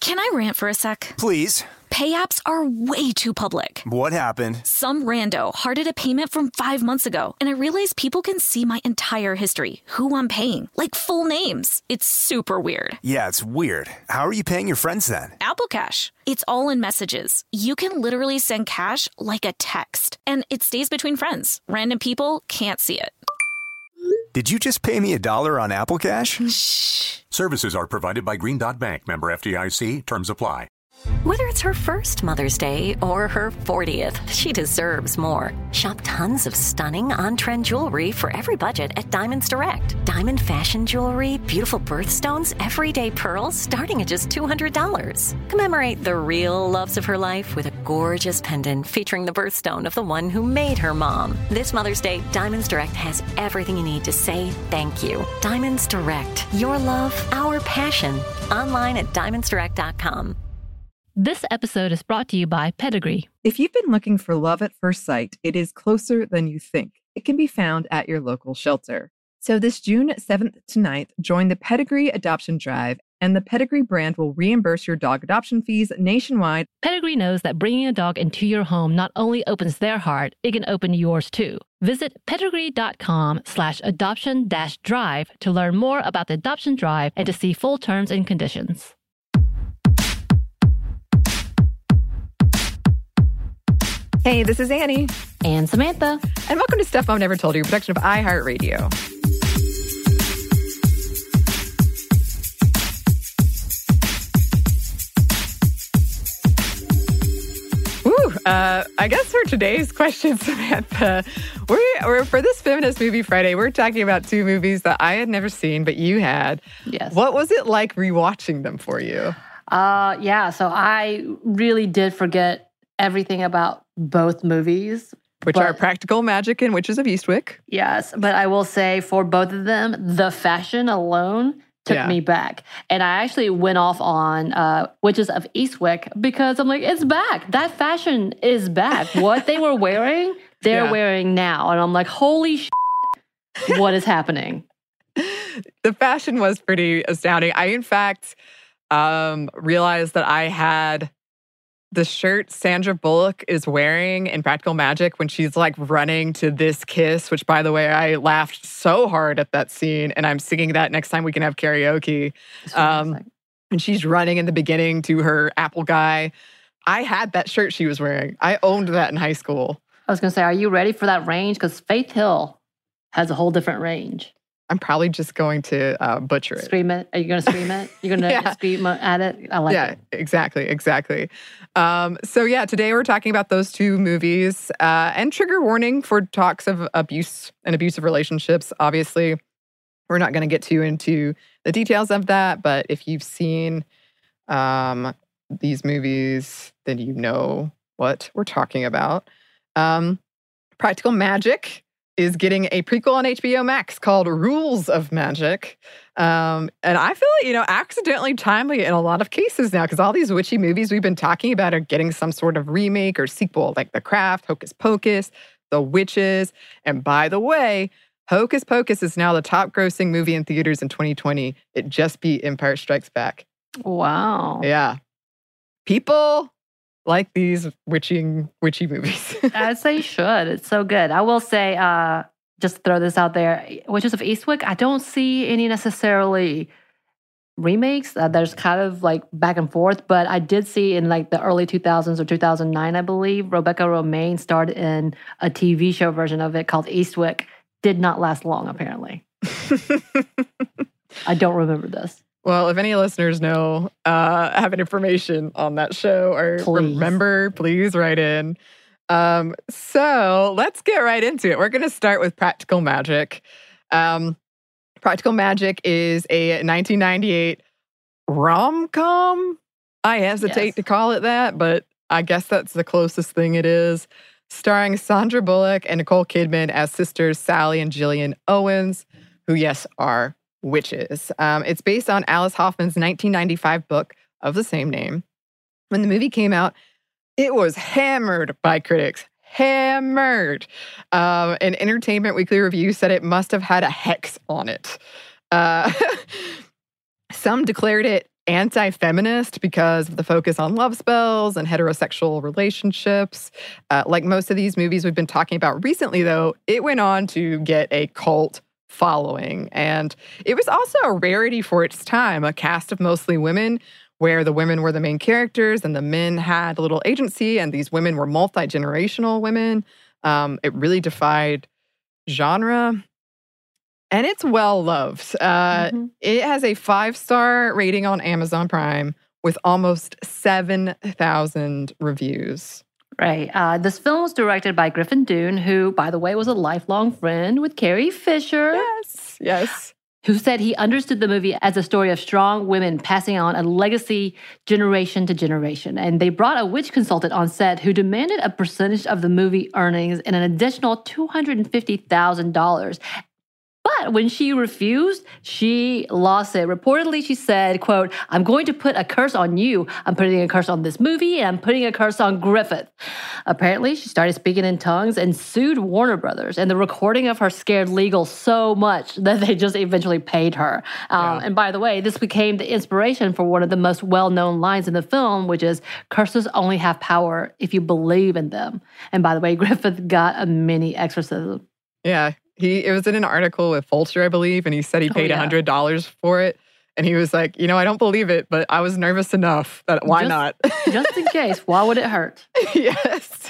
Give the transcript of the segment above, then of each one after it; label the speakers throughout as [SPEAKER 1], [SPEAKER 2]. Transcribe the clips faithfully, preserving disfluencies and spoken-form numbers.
[SPEAKER 1] Can I rant for a sec?
[SPEAKER 2] Please.
[SPEAKER 1] Pay apps are way too public.
[SPEAKER 2] What happened?
[SPEAKER 1] Some rando hearted a payment from five months ago, and I realized people can see my entire history, who I'm paying, like full names. It's super weird.
[SPEAKER 2] Yeah, it's weird. How are you paying your friends then?
[SPEAKER 1] Apple Cash. It's all in messages. You can literally send cash like a text, and it stays between friends. Random people can't see it.
[SPEAKER 2] Did you just pay me a dollar on Apple Cash?
[SPEAKER 1] Shh.
[SPEAKER 3] Services are provided by Green Dot Bank. Member F D I C. Terms apply.
[SPEAKER 4] Whether it's her first Mother's Day or her fortieth, she deserves more. Shop tons of stunning on-trend jewelry for every budget at Diamonds Direct. Diamond fashion jewelry, beautiful birthstones, everyday pearls starting at just two hundred dollars. Commemorate the real loves of her life with a gorgeous pendant featuring the birthstone of the one who made her mom. This Mother's Day, Diamonds Direct has everything you need to say thank you. Diamonds Direct. Your love, our passion. Online at diamonds direct dot com.
[SPEAKER 5] This episode is brought to you by Pedigree.
[SPEAKER 6] If you've been looking for love at first sight, it is closer than you think. It can be found at your local shelter. So this June seventh to ninth, join the Pedigree Adoption Drive, and the Pedigree brand will reimburse your dog adoption fees nationwide.
[SPEAKER 5] Pedigree knows that bringing a dog into your home not only opens their heart, it can open yours too. Visit pedigree.com slash adoption dash drive to learn more about the adoption drive and to see full terms and conditions.
[SPEAKER 6] Hey, this is Annie.
[SPEAKER 5] And Samantha.
[SPEAKER 6] And welcome to Stuff Mom Never Told You, a production of iHeartRadio. Ooh, uh, I guess for today's question, Samantha, we're, we're, for this Feminist Movie Friday, we're talking about two movies that I had never seen, but you had.
[SPEAKER 7] Yes.
[SPEAKER 6] What was it like rewatching them for you?
[SPEAKER 7] Uh, yeah, so I really did forget everything about both movies.
[SPEAKER 6] Which
[SPEAKER 7] but,
[SPEAKER 6] are Practical Magic and Witches of Eastwick.
[SPEAKER 7] Yes, but I will say for both of them, the fashion alone took
[SPEAKER 6] yeah.
[SPEAKER 7] me back. And I actually went off on uh, Witches of Eastwick because I'm like, it's back. That fashion is back. What they were wearing, they're
[SPEAKER 6] yeah.
[SPEAKER 7] wearing now. And I'm like, holy shit, what is happening?
[SPEAKER 6] The fashion was pretty astounding. I, in fact, um, realized that I had the shirt Sandra Bullock is wearing in Practical Magic when she's like running to This Kiss, which, by the way, I laughed so hard at that scene, and I'm singing that next time we can have karaoke. Um, and she's running in the beginning to her Apple guy. I had that shirt she was wearing. I owned that in high school.
[SPEAKER 7] I was going to say, are you ready for that range? Because Faith Hill has a whole different range.
[SPEAKER 6] I'm probably just going to uh, butcher it.
[SPEAKER 7] Scream it? Are you going to scream it? You're going to yeah. scream at it? I like
[SPEAKER 6] yeah,
[SPEAKER 7] it.
[SPEAKER 6] Yeah, exactly, exactly. Um, so yeah, today we're talking about those two movies uh, and trigger warning for talks of abuse and abusive relationships. Obviously, we're not going to get too into the details of that, but if you've seen um, these movies, then you know what we're talking about. Um, Practical Magic is getting a prequel on H B O Max called Rules of Magic. Um, and I feel, you know, accidentally timely in a lot of cases now, because all these witchy movies we've been talking about are getting some sort of remake or sequel, like The Craft, Hocus Pocus, The Witches. And by the way, Hocus Pocus is now the top grossing movie in theaters in twenty twenty. It just beat Empire Strikes Back.
[SPEAKER 7] Wow.
[SPEAKER 6] Yeah. People like these witching, witchy movies.
[SPEAKER 7] I'd say you should. It's so good. I will say, uh, just to throw this out there, Witches of Eastwick, I don't see any necessarily remakes. Uh, there's kind of like back and forth, but I did see in like the early two thousands or two thousand nine, I believe, Rebecca Romaine starred in a T V show version of it called Eastwick. Did not last long, apparently. I don't remember this.
[SPEAKER 6] Well, if any listeners know, uh, have any information on that show or
[SPEAKER 7] please.
[SPEAKER 6] remember, please write in. Um, so let's get right into it. We're going to start with Practical Magic. Um, Practical Magic is a nineteen ninety-eight rom-com. I hesitate
[SPEAKER 7] yes.
[SPEAKER 6] to call it that, but I guess that's the closest thing it is. Starring Sandra Bullock and Nicole Kidman as sisters Sally and Gillian Owens, who, yes, are witches. Um, it's based on Alice Hoffman's nineteen ninety-five book of the same name. When the movie came out, it was hammered by critics. Hammered. Um, an Entertainment Weekly review said it must have had a hex on it. Uh, some declared it anti-feminist because of the focus on love spells and heterosexual relationships. Uh, like most of these movies we've been talking about recently, though, it went on to get a cult following. And it was also a rarity for its time, a cast of mostly women where the women were the main characters and the men had little agency, and these women were multi-generational women. Um, it really defied genre. And it's well-loved. Uh, mm-hmm. It has a five-star rating on Amazon Prime with almost seven thousand reviews.
[SPEAKER 7] Right. Uh, this film was directed by Griffin Dunne, who, by the way, was a lifelong friend with Carrie Fisher.
[SPEAKER 6] Yes, yes.
[SPEAKER 7] Who said he understood the movie as a story of strong women passing on a legacy generation to generation. And they brought a witch consultant on set who demanded a percentage of the movie earnings and an additional two hundred fifty thousand dollars. But when she refused, she lost it. Reportedly, she said, quote, "I'm going to put a curse on you. I'm putting a curse on this movie, and I'm putting a curse on Griffith." Apparently, she started speaking in tongues and sued Warner Brothers. And the recording of her scared legal so much that they just eventually paid her. Um, yeah. And by the way, this became the inspiration for one of the most well-known lines in the film, which is, "Curses only have power if you believe in them." And by the way, Griffith got a mini exorcism.
[SPEAKER 6] Yeah. He, it was in an article with Vulture, I believe, and he said he paid oh, yeah. one hundred dollars for it. And he was like, you know, I don't believe it, but I was nervous enough that why
[SPEAKER 7] just,
[SPEAKER 6] not?
[SPEAKER 7] Just in case. Why would it hurt?
[SPEAKER 6] Yes.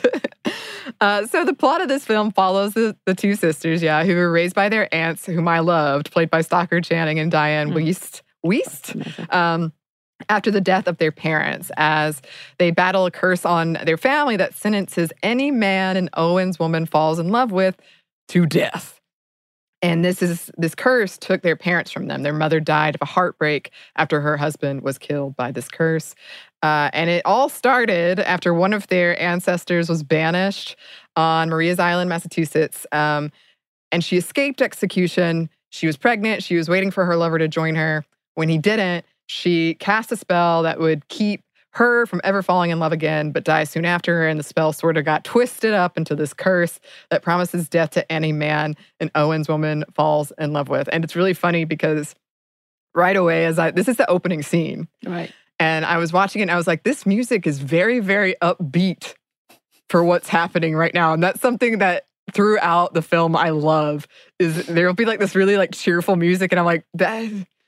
[SPEAKER 6] Uh, so the plot of this film follows the, the two sisters, yeah, who were raised by their aunts, whom I loved, played by Stockard Channing and Diane mm. Wiest. Wiest? Um, after the death of their parents, as they battle a curse on their family that sentences any man an Owens woman falls in love with to death. And this is this curse took their parents from them. Their mother died of a heartbreak after her husband was killed by this curse. Uh, and it all started after one of their ancestors was banished on Maria's Island, Massachusetts. Um, and she escaped execution. She was pregnant. She was waiting for her lover to join her. When he didn't, she cast a spell that would keep her from ever falling in love again, but die soon after. And the spell sort of got twisted up into this curse that promises death to any man an Owens woman falls in love with. And it's really funny because right away, as I this is the opening scene.
[SPEAKER 7] Right.
[SPEAKER 6] And I was watching it and I was like, this music is very, very upbeat for what's happening right now. And that's something that throughout the film I love is there'll be like this really like cheerful music. And I'm like, that,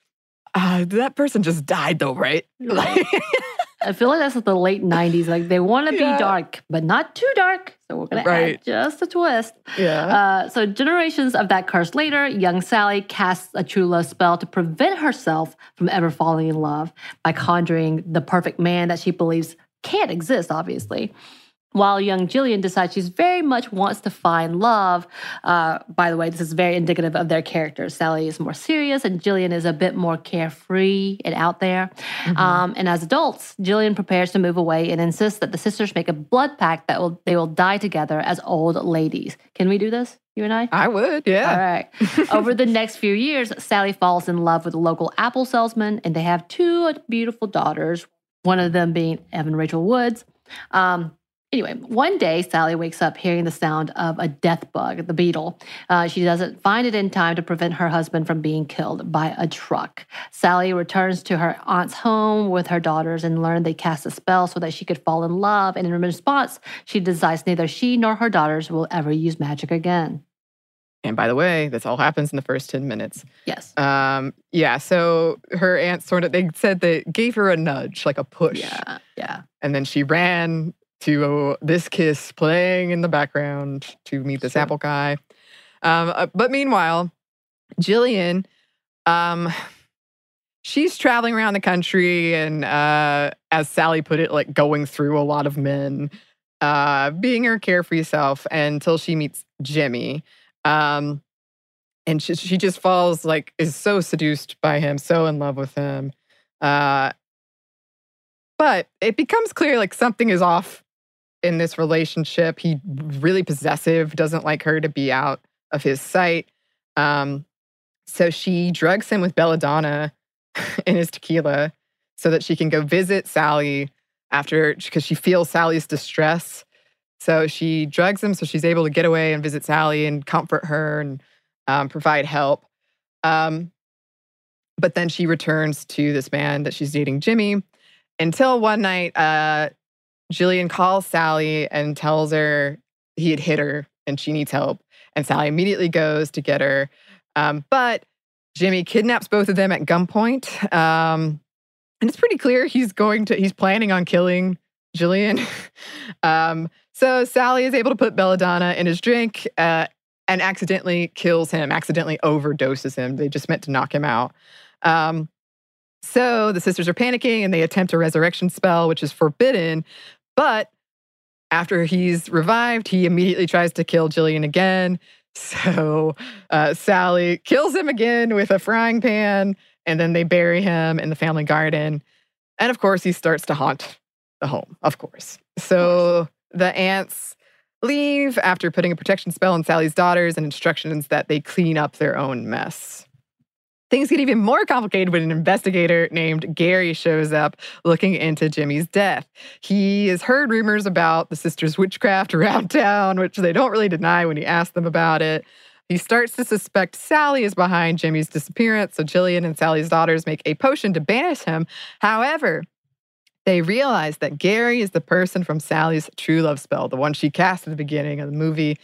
[SPEAKER 6] uh, that person just died though, right? Like,
[SPEAKER 7] I feel like that's like the late nineties. Like they want to
[SPEAKER 6] yeah.
[SPEAKER 7] be dark, but not too dark. So we're going
[SPEAKER 6] right.
[SPEAKER 7] to add just a twist.
[SPEAKER 6] Yeah.
[SPEAKER 7] Uh, so generations of that curse later, young Sally casts a true love spell to prevent herself from ever falling in love by conjuring the perfect man that she believes can't exist, obviously. While young Jillian decides she very much wants to find love. Uh, by the way, this is very indicative of their characters. Sally is more serious and Jillian is a bit more carefree and out there. Mm-hmm. Um, and as adults, Jillian prepares to move away and insists that the sisters make a blood pact that will they will die together as old ladies. Can we do this, you and I?
[SPEAKER 6] I would, yeah.
[SPEAKER 7] All right. Over the next few years, Sally falls in love with a local apple salesman, and they have two beautiful daughters, one of them being Evan Rachel Woods. Um, Anyway, one day, Sally wakes up hearing the sound of a death bug, the beetle. Uh, she doesn't find it in time to prevent her husband from being killed by a truck. Sally returns to her aunt's home with her daughters and learned they cast a spell so that she could fall in love. And in response, she decides neither she nor her daughters will ever use magic again.
[SPEAKER 6] And by the way, this all happens in the first ten minutes.
[SPEAKER 7] Yes.
[SPEAKER 6] Um, yeah, so her aunt sort of, they said they gave her a nudge, like a push.
[SPEAKER 7] Yeah, yeah.
[SPEAKER 6] And then she ran to This Kiss playing in the background to meet this
[SPEAKER 7] sure.
[SPEAKER 6] apple guy. Um, uh, but meanwhile, Jillian, um, she's traveling around the country and, uh, as Sally put it, like going through a lot of men, uh, being her carefree self until she meets Jimmy. Um, and she, she just falls, like, is so seduced by him, so in love with him. Uh, but it becomes clear, like, something is off in this relationship. He really possessive, doesn't like her to be out of his sight. Um, so she drugs him with belladonna in his tequila so that she can go visit Sally after, because she feels Sally's distress. So she drugs him so she's able to get away and visit Sally and comfort her and um, provide help. Um, But then she returns to this man that she's dating, Jimmy, until one night, uh, Jillian calls Sally and tells her he had hit her and she needs help. And Sally immediately goes to get her. Um, but Jimmy kidnaps both of them at gunpoint. Um, and it's pretty clear he's going to, he's planning on killing Jillian. um, so Sally is able to put belladonna in his drink uh, and accidentally kills him, accidentally overdoses him. They just meant to knock him out. Um, so the sisters are panicking and they attempt a resurrection spell, which is forbidden. But after he's revived, he immediately tries to kill Jillian again. So uh, Sally kills him again with a frying pan, and then they bury him in the family garden. And of course, he starts to haunt the home, of course. So the aunts leave after putting a protection spell on Sally's daughters and instructions that they clean up their own mess. Things get even more complicated when an investigator named Gary shows up looking into Jimmy's death. He has heard rumors about the sisters' witchcraft around town, which they don't really deny when he asks them about it. He starts to suspect Sally is behind Jimmy's disappearance, so Jillian and Sally's daughters make a potion to banish him. However, they realize that Gary is the person from Sally's true love spell, the one she cast at the beginning of the movie.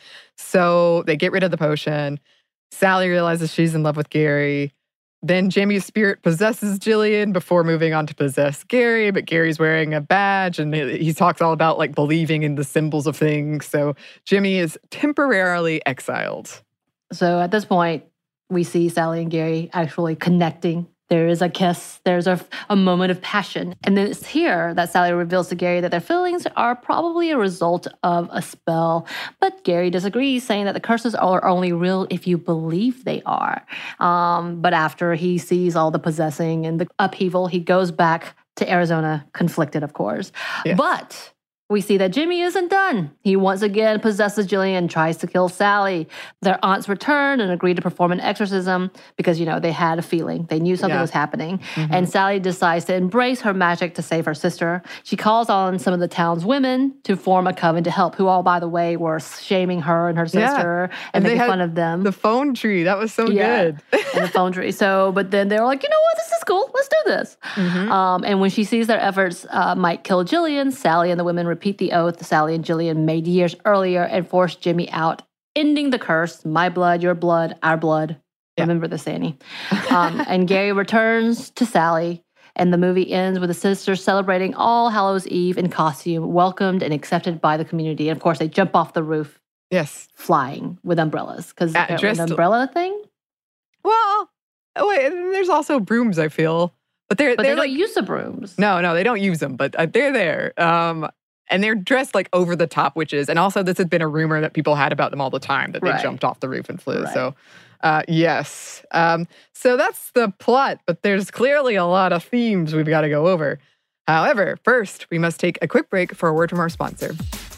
[SPEAKER 6] So they get rid of the potion. Sally realizes she's in love with Gary. Then Jimmy's spirit possesses Jillian before moving on to possess Gary, but Gary's wearing a badge and he talks all about like believing in the symbols of things. So Jimmy is temporarily exiled.
[SPEAKER 7] So at this point, we see Sally and Gary actually connecting. There is a kiss. There's a, a moment of passion. And then it's here that Sally reveals to Gary that their feelings are probably a result of a spell. But Gary disagrees, saying that the curses are only real if you believe they are. Um, but after he sees all the possessing and the upheaval, he goes back to Arizona, conflicted, of course.
[SPEAKER 6] Yes.
[SPEAKER 7] But we see that Jimmy isn't done. He once again possesses Jillian and tries to kill Sally. Their aunts return and agree to perform an exorcism because, you know, they had a feeling. They knew something
[SPEAKER 6] yeah.
[SPEAKER 7] was happening.
[SPEAKER 6] Mm-hmm.
[SPEAKER 7] And Sally decides to embrace her magic to save her sister. She calls on some of the town's women to form a coven to help, who all, by the way, were shaming her and her sister
[SPEAKER 6] yeah.
[SPEAKER 7] and,
[SPEAKER 6] and
[SPEAKER 7] making
[SPEAKER 6] they had
[SPEAKER 7] fun of them.
[SPEAKER 6] The phone tree. That was so
[SPEAKER 7] yeah.
[SPEAKER 6] good.
[SPEAKER 7] And the phone tree. So, but then they were like, you know what? This is cool. Let's do this. Mm-hmm. Um, and when she sees their efforts uh, might kill Jillian, Sally and the women repeat the oath Sally and Jillian made years earlier and forced Jimmy out, ending the curse. My blood, your blood, our blood. Yeah. Remember this, Annie. Um, and Gary returns to Sally, and the movie ends with the sisters celebrating All Hallows Eve in costume, welcomed and accepted by the community. And of course, they jump off the roof.
[SPEAKER 6] Yes.
[SPEAKER 7] Flying with umbrellas. Because
[SPEAKER 6] uh,
[SPEAKER 7] an umbrella thing?
[SPEAKER 6] Well, oh wait, there's also brooms, I feel. But they're,
[SPEAKER 7] but
[SPEAKER 6] they're
[SPEAKER 7] they
[SPEAKER 6] like,
[SPEAKER 7] don't use the brooms.
[SPEAKER 6] No, no, they don't use them, but uh, they're there. Um, and they're dressed like over-the-top witches. And also, this has been a rumor that people had about them all the time, that they
[SPEAKER 7] right.
[SPEAKER 6] jumped off the roof and flew.
[SPEAKER 7] Right.
[SPEAKER 6] So, uh, yes. Um, so that's the plot, but there's clearly a lot of themes we've got to go over. However, first, we must take a quick break for a word from our sponsor.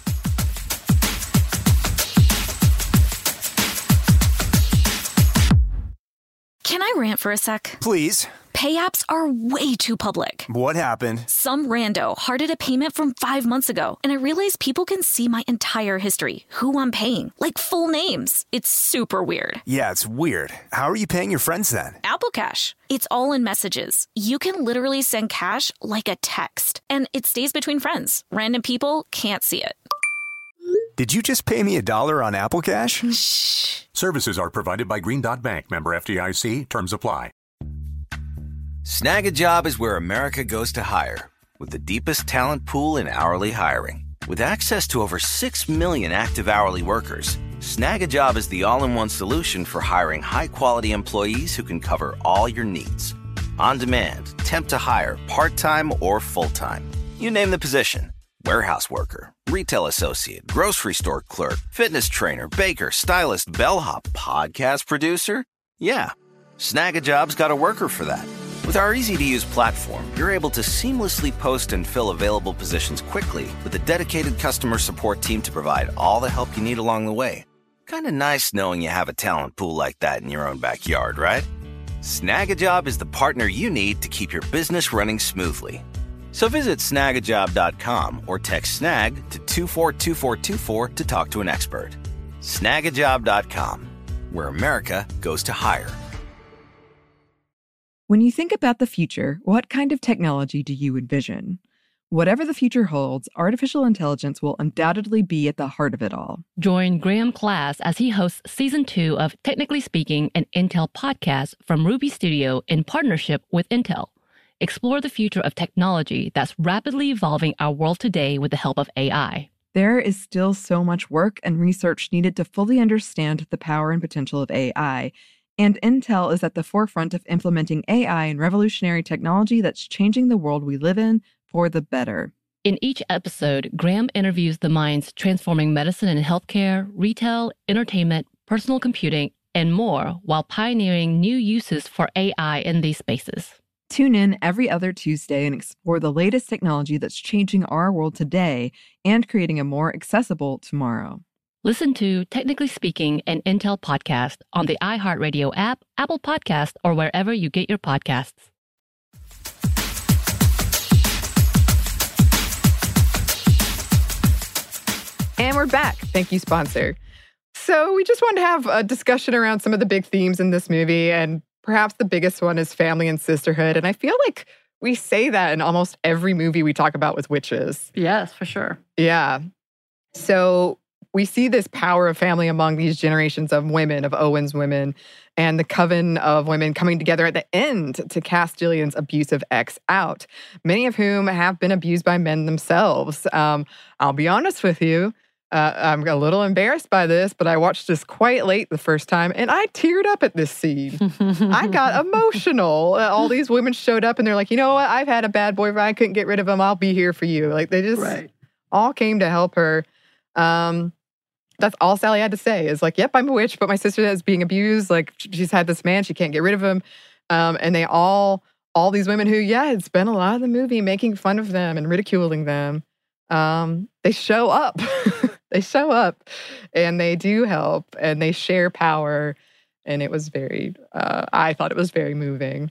[SPEAKER 1] Can I rant for a sec?
[SPEAKER 2] Please.
[SPEAKER 1] Pay apps are way too public.
[SPEAKER 2] What happened?
[SPEAKER 1] Some rando hearted a payment from five months ago, and I realized people can see my entire history, who I'm paying, like full names. It's super weird.
[SPEAKER 2] Yeah, it's weird. How are you paying your friends then?
[SPEAKER 1] Apple Cash. It's all in messages. You can literally send cash like a text, and it stays between friends. Random people can't see it.
[SPEAKER 2] Did you just pay me a dollar on Apple Cash?
[SPEAKER 1] Shh.
[SPEAKER 3] Services are provided by Green Dot Bank, member F D I C. Terms apply.
[SPEAKER 8] Snag a Job is where America goes to hire, with the deepest talent pool in hourly hiring. With access to over six million active hourly workers, Snag a Job is the all-in-one solution for hiring high-quality employees who can cover all your needs. On demand, temp to hire, part-time or full-time. You name the position. Warehouse worker, retail associate, grocery store clerk, fitness trainer, baker, stylist, bellhop, podcast producer. Yeah, Snag a Job's got a worker for that. With our easy-to-use platform, you're able to seamlessly post and fill available positions quickly with a dedicated customer support team to provide all the help you need along the way. Kind of nice knowing you have a talent pool like that in your own backyard, right? Snag a Job is the partner you need to keep your business running smoothly. So visit snag a job dot com or text SNAG to two four two four two four to talk to an expert. snag a job dot com, where America goes to hire.
[SPEAKER 6] When you think about the future, what kind of technology do you envision? Whatever the future holds, artificial intelligence will undoubtedly be at the heart of it all.
[SPEAKER 5] Join Graham Class as he hosts season two of Technically Speaking, an Intel podcast from Ruby Studio in partnership with Intel. Explore the future of technology that's rapidly evolving our world today with the help of A I.
[SPEAKER 6] There is still so much work and research needed to fully understand the power and potential of A I, and Intel is at the forefront of implementing A I and revolutionary technology that's changing the world we live in for the better.
[SPEAKER 5] In each episode, Graham interviews the minds transforming medicine and healthcare, retail, entertainment, personal computing, and more, while pioneering new uses for A I in these spaces.
[SPEAKER 6] Tune in every other Tuesday and explore the latest technology that's changing our world today and creating a more accessible tomorrow.
[SPEAKER 5] Listen to Technically Speaking, an Intel podcast on the iHeartRadio app, Apple Podcasts, or wherever you get your podcasts.
[SPEAKER 6] And we're back. Thank you, sponsor. So we just wanted to have a discussion around some of the big themes in this movie, and perhaps the biggest one is family and sisterhood. And I feel like we say that in almost every movie we talk about with witches.
[SPEAKER 7] Yes, for sure.
[SPEAKER 6] Yeah. So we see this power of family among these generations of women, of Owen's women, and the coven of women coming together at the end to cast Jillian's abusive ex out, many of whom have been abused by men themselves. Um, I'll be honest with you. Uh, I'm a little embarrassed by this, but I watched this quite late the first time, and I teared up at this scene. I got emotional. All these women showed up, and they're like, you know what? I've had a bad boyfriend. I couldn't get rid of him. I'll be here for you. Like, they just
[SPEAKER 7] right.
[SPEAKER 6] all came to help her. Um, that's all Sally had to say is like, yep, I'm a witch, but my sister is being abused. Like, she's had this man. She can't get rid of him. Um, and they all, all these women who, yeah, had spent a lot of the movie making fun of them and ridiculing them. Um, they show up. They show up and they do help and they share power. And it was very, uh, I thought it was very moving.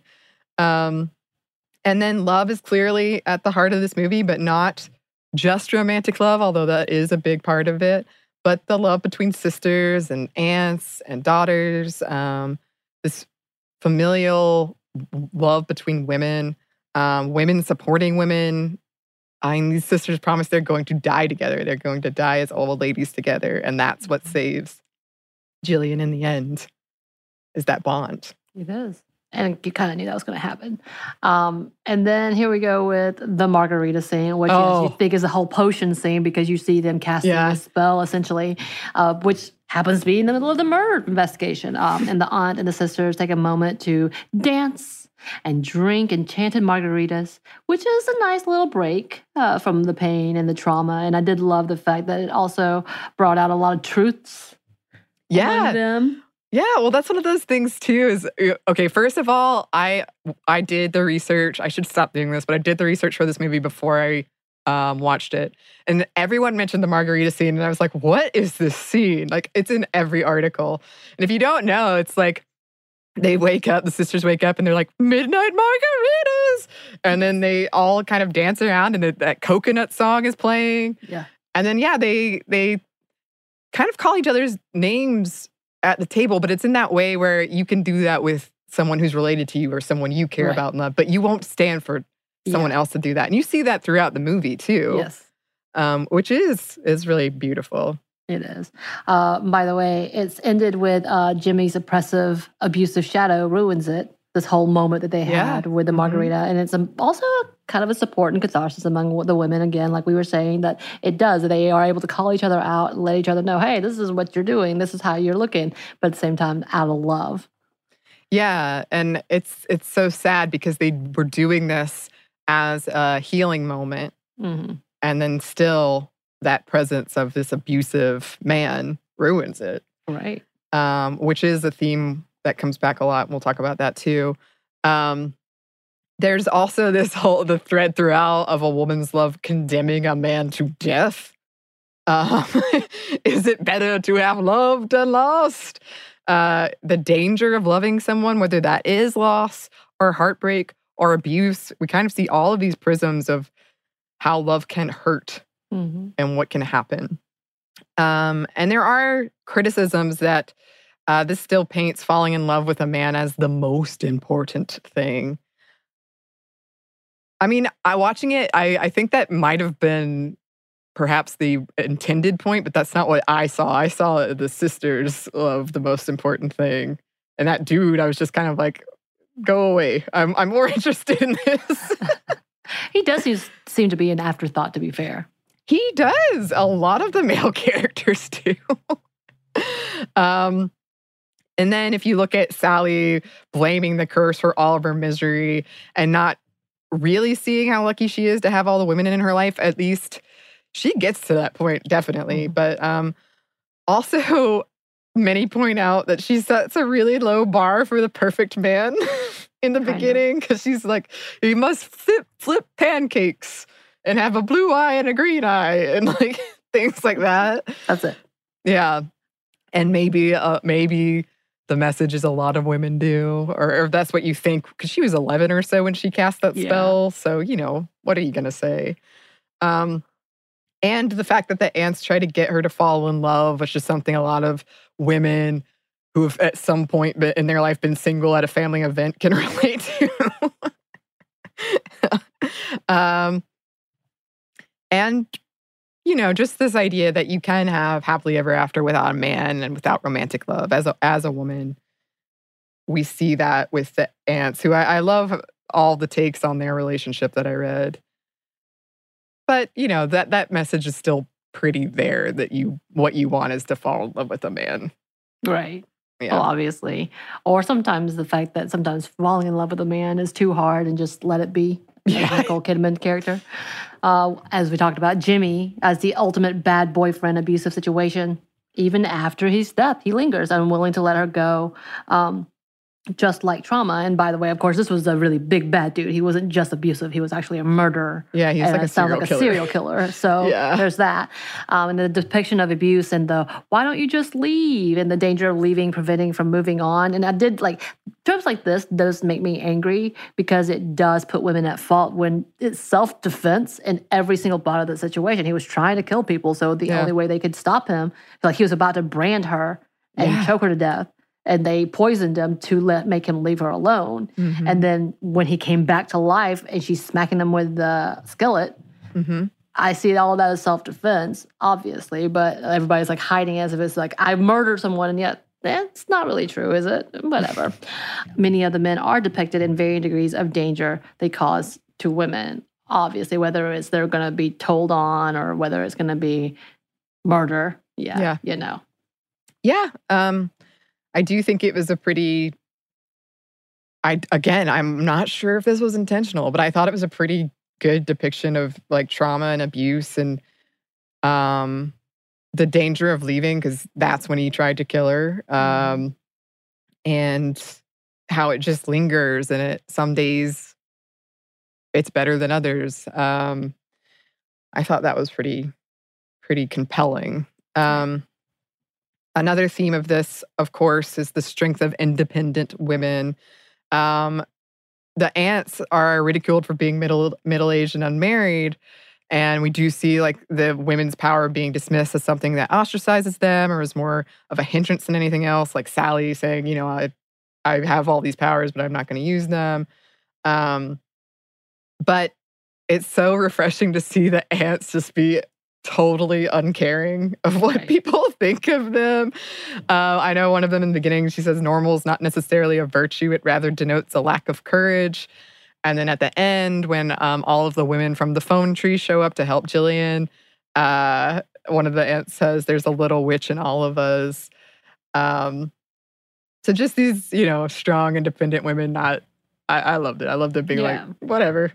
[SPEAKER 6] Um, and then love is clearly at the heart of this movie, but not just romantic love, although that is a big part of it, but the love between sisters and aunts and daughters, um, this familial love between women, um, women supporting women. I mean, these sisters promise they're going to die together. They're going to die as old ladies together. And that's what saves Jillian in the end, is that bond.
[SPEAKER 7] It is. And you kind of knew that was going to happen. Um, and then here we go with the margarita scene, which
[SPEAKER 6] oh.
[SPEAKER 7] yes, you think is a whole potion scene because you see them casting
[SPEAKER 6] yeah.
[SPEAKER 7] a spell, essentially, uh, which happens to be in the middle of the murder investigation. Um, and the aunt and the sisters take a moment to dance and drink enchanted margaritas, which is a nice little break uh, from the pain and the trauma. And I did love the fact that it also brought out a lot of truths
[SPEAKER 6] yeah.
[SPEAKER 7] among them.
[SPEAKER 6] Yeah, well, that's one of those things too is, okay, first of all, I I did the research. I should stop doing this, but I did the research for this movie before I um, watched it. And everyone mentioned the margarita scene. And I was like, what is this scene? Like, it's in every article. And if you don't know, it's like, they wake up, the sisters wake up, and they're like, midnight margaritas! And then they all kind of dance around, and the, that coconut song is playing.
[SPEAKER 7] Yeah.
[SPEAKER 6] And then, yeah, they they kind of call each other's names at the table, but it's in that way where you can do that with someone who's related to you or someone you care
[SPEAKER 7] right. about
[SPEAKER 6] and love, but you won't stand for someone
[SPEAKER 7] yeah.
[SPEAKER 6] else to do that. And you see that throughout the movie, too.
[SPEAKER 7] Yes.
[SPEAKER 6] Um, which is is really beautiful.
[SPEAKER 7] It is. Uh, by the way, it's ended with uh, Jimmy's oppressive, abusive shadow ruins it. This whole moment that they
[SPEAKER 6] Yeah.
[SPEAKER 7] had with the margarita. Mm-hmm. And it's a, also kind of a support and catharsis among the women, again, like we were saying, that it does. They are able to call each other out and let each other know, hey, this is what you're doing. This is how you're looking. But at the same time, out of love.
[SPEAKER 6] Yeah, and it's it's so sad because they were doing this as a healing moment.
[SPEAKER 7] Mm-hmm.
[SPEAKER 6] And then still that presence of this abusive man ruins it.
[SPEAKER 7] Right.
[SPEAKER 6] Um, which is a theme that comes back a lot. And we'll talk about that too. Um, there's also this whole, the thread throughout of a woman's love condemning a man to death. Um, is it better to have loved than lost? Uh, the danger of loving someone, whether that is loss or heartbreak or abuse. We kind of see all of these prisms of how love can hurt. Mm-hmm. And what can happen. Um, and there are criticisms that Uh, this still paints falling in love with a man as the most important thing. I mean, I watching it, I, I think that might have been perhaps the intended point, but that's not what I saw. I saw the sisters love the most important thing. And that dude, I was just kind of like, go away. I'm I'm more interested in this.
[SPEAKER 7] He does seem, seem to be an afterthought, to be fair.
[SPEAKER 6] He does. A lot of the male characters do. um, and then if you look at Sally blaming the curse for all of her misery and not really seeing how lucky she is to have all the women in her life, at least she gets to that point, definitely. Mm-hmm. But um, also, many point out that she sets a really low bar for the perfect man in the beginning, because she's like, you must flip, flip pancakes and have a blue eye and a green eye and like things like that.
[SPEAKER 7] That's it.
[SPEAKER 6] Yeah. And maybe, uh, maybe the message is a lot of women do, or, or that's what you think, because she was eleven or so when she cast that
[SPEAKER 7] Yeah.
[SPEAKER 6] spell. So, you know, what are you going to say? Um, and the fact that the aunts try to get her to fall in love, which is something a lot of women who have at some point been, in their life been single at a family event can relate to. um, and, you know, just this idea that you can have happily ever after without a man and without romantic love. As a, as a woman, we see that with the aunts, who I, I love all the takes on their relationship that I read. But, you know, that, that message is still pretty there, that you what you want is to fall in love with a man.
[SPEAKER 7] Right.
[SPEAKER 6] Yeah.
[SPEAKER 7] Well, obviously. Or sometimes the fact that sometimes falling in love with a man is too hard and just let it be.
[SPEAKER 6] Yeah.
[SPEAKER 7] Like Nicole Kidman character. Uh, as we talked about, Jimmy as the ultimate bad boyfriend abusive situation. Even after his death, he lingers, unwilling to let her go. Um, just like Trauma. And by the way, of course, this was a really big bad dude. He wasn't just abusive. He was actually a murderer.
[SPEAKER 6] Yeah, he's
[SPEAKER 7] and
[SPEAKER 6] like a
[SPEAKER 7] it sounds
[SPEAKER 6] serial
[SPEAKER 7] like
[SPEAKER 6] killer.
[SPEAKER 7] a serial killer. So
[SPEAKER 6] Yeah.
[SPEAKER 7] there's that. Um, and the depiction of abuse and the, why don't you just leave? And the danger of leaving, preventing from moving on. And I did like, terms like this does make me angry because it does put women at fault when it's self-defense in every single part of the situation. He was trying to kill people. So the
[SPEAKER 6] Yeah.
[SPEAKER 7] only way they could stop him, like he was about to brand her and
[SPEAKER 6] Yeah.
[SPEAKER 7] choke her to death. And they poisoned him to let make him leave her alone.
[SPEAKER 6] Mm-hmm.
[SPEAKER 7] And then when he came back to life and she's smacking him with the skillet,
[SPEAKER 6] Mm-hmm.
[SPEAKER 7] I see all that as self-defense, obviously. But everybody's like hiding as if it's like, I murdered someone, and yet it's not really true, is it? Whatever. Many of the men are depicted in varying degrees of danger they cause to women. Obviously, whether it's they're going to be told on or whether it's going to be murder. Yeah,
[SPEAKER 6] Yeah.
[SPEAKER 7] you know.
[SPEAKER 6] Yeah. Um, I do think it was a pretty, I again, I'm not sure if this was intentional, but I thought it was a pretty good depiction of like trauma and abuse and um, the danger of leaving, because that's when he tried to kill her. Um, and how it just lingers, and it some days it's better than others. Um, I thought that was pretty, pretty compelling. Um, Another theme of this, of course, is the strength of independent women. Um, the aunts are ridiculed for being middle middle-aged and unmarried, and we do see like the women's power being dismissed as something that ostracizes them or is more of a hindrance than anything else. Like Sally saying, you know, I I have all these powers, but I'm not going to use them. Um, but it's so refreshing to see the aunts just be totally uncaring of what
[SPEAKER 7] Right.
[SPEAKER 6] people think of them. Uh, I know one of them in the beginning, she says normal is not necessarily a virtue. It rather denotes a lack of courage. And then at the end, when um, all of the women from the phone tree show up to help Jillian, uh, one of the aunts says, there's a little witch in all of us. Um, so just these, you know, strong, independent women, not, I, I loved it. I loved it being
[SPEAKER 7] Yeah.
[SPEAKER 6] like, whatever.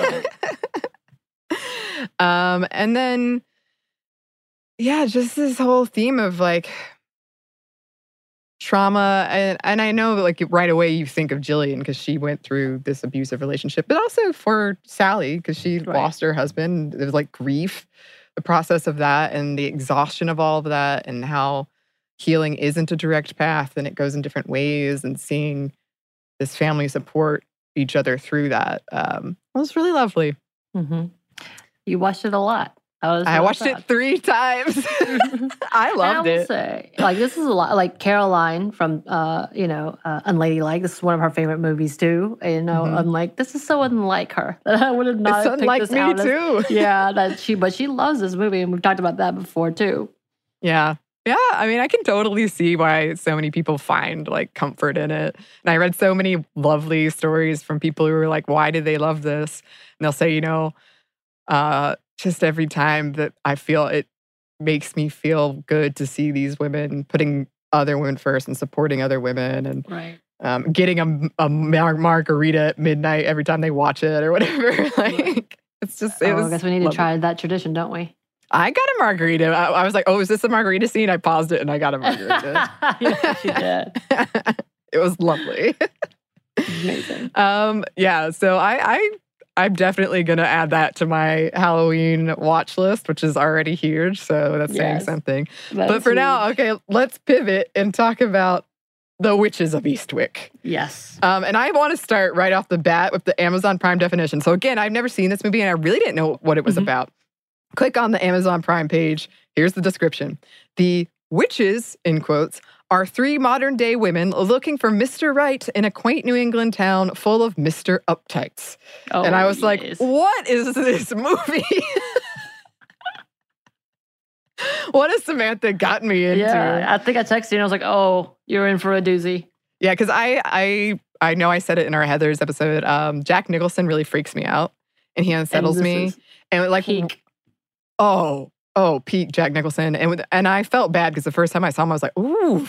[SPEAKER 6] um, and then, yeah, just this whole theme of like trauma. And, and I know like right away you think of Jillian because she went through this abusive relationship, but also for Sally because she
[SPEAKER 7] Right.
[SPEAKER 6] lost her husband. There was like grief, the process of that and the exhaustion of all of that, and how healing isn't a direct path and it goes in different ways, and seeing this family support each other through that um, was really lovely.
[SPEAKER 7] Mm-hmm. You watched it a lot. I, was
[SPEAKER 6] I
[SPEAKER 7] so
[SPEAKER 6] watched
[SPEAKER 7] proud.
[SPEAKER 6] it three times. I loved
[SPEAKER 7] and I will
[SPEAKER 6] it.
[SPEAKER 7] say, like, this is a lot, like Caroline from, uh, you know, uh, Unladylike. This is one of her favorite movies, too. And, you know,
[SPEAKER 6] Mhm.
[SPEAKER 7] I'm like, this is so unlike her that I would have not
[SPEAKER 6] It's
[SPEAKER 7] picked
[SPEAKER 6] unlike
[SPEAKER 7] this
[SPEAKER 6] me,
[SPEAKER 7] out. as-
[SPEAKER 6] too.
[SPEAKER 7] yeah, that she, but she loves this movie, and we've talked about that before, too.
[SPEAKER 6] Yeah. Yeah, I mean, I can totally see why so many people find like comfort in it. And I read so many lovely stories from people who were like, why did they love this? And they'll say, you know, uh, just every time that I feel it makes me feel good to see these women putting other women first and supporting other women and
[SPEAKER 7] Right.
[SPEAKER 6] um, getting a, a mar- margarita at midnight every time they watch it or whatever. like, it's just, it
[SPEAKER 7] Oh,
[SPEAKER 6] was
[SPEAKER 7] I guess we need
[SPEAKER 6] lovely.
[SPEAKER 7] to try that tradition, don't we?
[SPEAKER 6] I got a margarita. I, I was like, oh, is this a margarita scene? I paused it and I got a margarita.
[SPEAKER 7] yeah, she did.
[SPEAKER 6] It was lovely.
[SPEAKER 7] Amazing.
[SPEAKER 6] Um, yeah, so I, I I'm definitely gonna add that to my Halloween watch list, which is already huge. So that's saying
[SPEAKER 7] Yes.
[SPEAKER 6] something.
[SPEAKER 7] That
[SPEAKER 6] but
[SPEAKER 7] is
[SPEAKER 6] for now,
[SPEAKER 7] huge.
[SPEAKER 6] okay, let's pivot and talk about the Witches of Eastwick.
[SPEAKER 7] Yes.
[SPEAKER 6] Um, and I want to start right off the bat with the Amazon Prime definition. So again, I've never seen this movie and I really didn't know what it was
[SPEAKER 7] Mhm.
[SPEAKER 6] about. Click on the Amazon Prime page. Here's the description. The witches, in quotes, are three modern day women looking for Mister Right in a quaint New England town full of Mister Uptights.
[SPEAKER 7] Oh,
[SPEAKER 6] and I was like,
[SPEAKER 7] yes.
[SPEAKER 6] what is this movie? What has Samantha gotten me into?
[SPEAKER 7] Yeah, I think I texted you and I was like, oh, you're in for a doozy.
[SPEAKER 6] Yeah, because I, I I know I said it in our Heathers episode. Um, Jack Nicholson really freaks me out, and he unsettles
[SPEAKER 7] this
[SPEAKER 6] me.
[SPEAKER 7] is
[SPEAKER 6] And like,
[SPEAKER 7] Peak.
[SPEAKER 6] oh, oh, peak Jack Nicholson, and with, and I felt bad because the first time I saw him, I was like, ooh,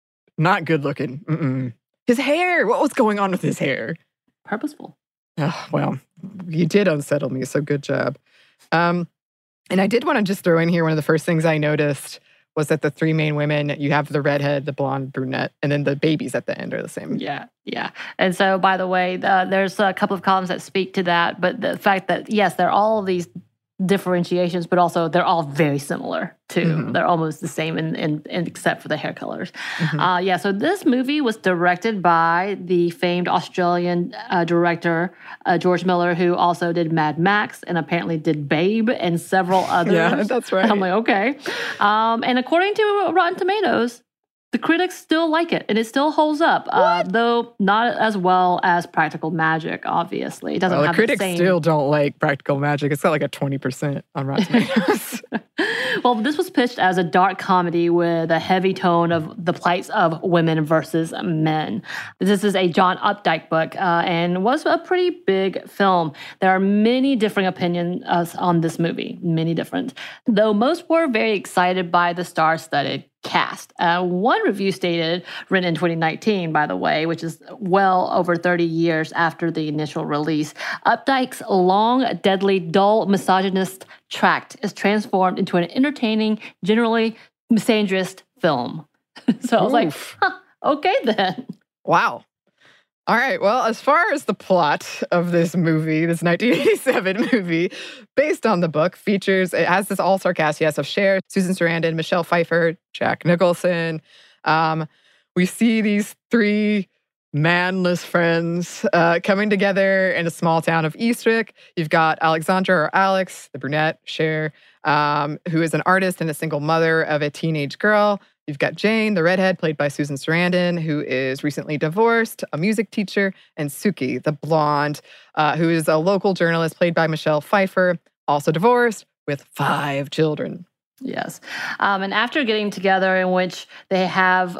[SPEAKER 6] not good looking. Mm-mm. His hair, what was going on with his hair?
[SPEAKER 7] Purposeful.
[SPEAKER 6] Oh, well, you did unsettle me, so good job. Um, and I did want to just throw in here one of the first things I noticed was that the three main women, you have the redhead, the blonde, brunette, and then the babies at the end are the same.
[SPEAKER 7] Yeah, yeah. And so, by the way, uh, there's a couple of columns that speak to that. But the fact that, yes, they're all these differentiations, but also they're all very similar too.
[SPEAKER 6] Mhm.
[SPEAKER 7] They're almost the same, in, in, in except for the hair colors.
[SPEAKER 6] Mhm.
[SPEAKER 7] Uh, yeah, so this movie was directed by the famed Australian uh, director uh, George Miller, who also did Mad Max and apparently did Babe and several others.
[SPEAKER 6] Yeah, that's right.
[SPEAKER 7] I'm like, okay. Um, and according to Rotten Tomatoes, the critics still like it, and it still holds up, uh, though not as well as Practical Magic, obviously. It doesn't
[SPEAKER 6] Well, the
[SPEAKER 7] have
[SPEAKER 6] critics
[SPEAKER 7] the same...
[SPEAKER 6] still don't like Practical Magic. It's got like a twenty percent on Rotten Tomatoes.
[SPEAKER 7] Well, this was pitched as a dark comedy with a heavy tone of the plights of women versus men. This is a John Updike book uh, and was a pretty big film. There are many different opinions uh, on this movie, many different, though most were very excited by the star-studded cast. Uh, one review stated, written in twenty nineteen, by the way, which is well over thirty years after the initial release, Updike's long, deadly, dull, misogynist tract is transformed into an entertaining, generally misandrist film. So I was like,
[SPEAKER 6] Oof.
[SPEAKER 7] huh, okay then.
[SPEAKER 6] Wow. All right. Well, as far as the plot of this movie, this nineteen eighty-seven movie, based on the book, features, it has this all-star cast, yes, of Cher, Susan Sarandon, Michelle Pfeiffer, Jack Nicholson. Um, we see these three manless friends uh, coming together in a small town of Eastwick. You've got Alexandra, or Alex, the brunette, Cher, um, who is an artist and a single mother of a teenage girl. You've got Jane, the redhead, played by Susan Sarandon, who is recently divorced, a music teacher, and Suki, the blonde, uh, who is a local journalist, played by Michelle Pfeiffer, also divorced, with five children.
[SPEAKER 7] Yes. Um, and after getting together, in which they have,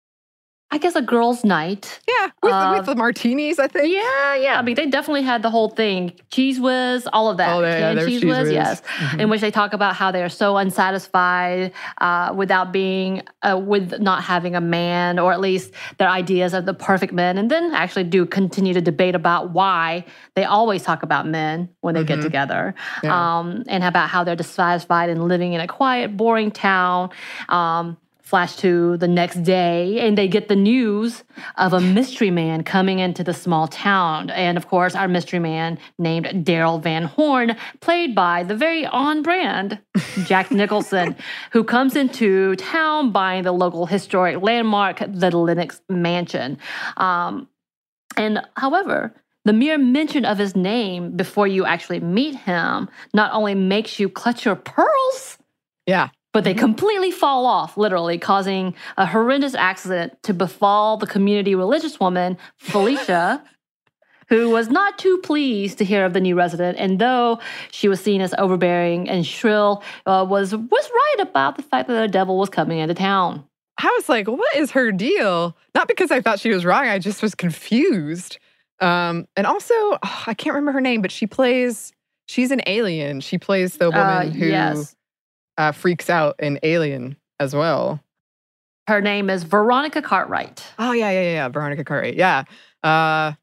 [SPEAKER 7] I guess, a girls' night.
[SPEAKER 6] Yeah, with,
[SPEAKER 7] Uh,
[SPEAKER 6] with the martinis, I think.
[SPEAKER 7] Yeah, yeah. I mean, they definitely had the whole thing. Cheese Whiz, all of that.
[SPEAKER 6] Oh, yeah, yeah,
[SPEAKER 7] Canned
[SPEAKER 6] there was
[SPEAKER 7] Cheese
[SPEAKER 6] Cheese
[SPEAKER 7] Whiz,
[SPEAKER 6] Whiz.
[SPEAKER 7] yes.
[SPEAKER 6] Mhm.
[SPEAKER 7] In which they talk about how they are so unsatisfied uh, without being, uh, with not having a man, or at least their ideas of the perfect men. And then actually do continue to debate about why they always talk about men when they get
[SPEAKER 6] Mhm.
[SPEAKER 7] together.
[SPEAKER 6] Yeah.
[SPEAKER 7] Um, and about how they're dissatisfied and living in a quiet, boring town. Um, Flash to the next day, and they get the news of a mystery man coming into the small town. And of course, our mystery man named Daryl Van Horn, played by the very on-brand Jack Nicholson, who comes into town buying the local historic landmark, the Lennox Mansion. Um, and however, The mere mention of his name before you actually meet him not only makes you clutch your pearls,
[SPEAKER 6] yeah,
[SPEAKER 7] but they completely fall off, literally, causing a horrendous accident to befall the community religious woman, Felicia, who was not too pleased to hear of the new resident, and though she was seen as overbearing and shrill, uh, was, was right about the fact that the devil was coming into town.
[SPEAKER 6] I was like, what is her deal? Not because I thought she was wrong, I just was confused. Um, and also, oh, I can't remember her name, but she plays, she's an alien. She plays the woman
[SPEAKER 7] Uh,
[SPEAKER 6] who
[SPEAKER 7] yes.
[SPEAKER 6] uh, freaks out in Alien as well.
[SPEAKER 7] Her name is Veronica Cartwright.
[SPEAKER 6] Oh, yeah, yeah, yeah, yeah. Veronica Cartwright. Yeah. Uh,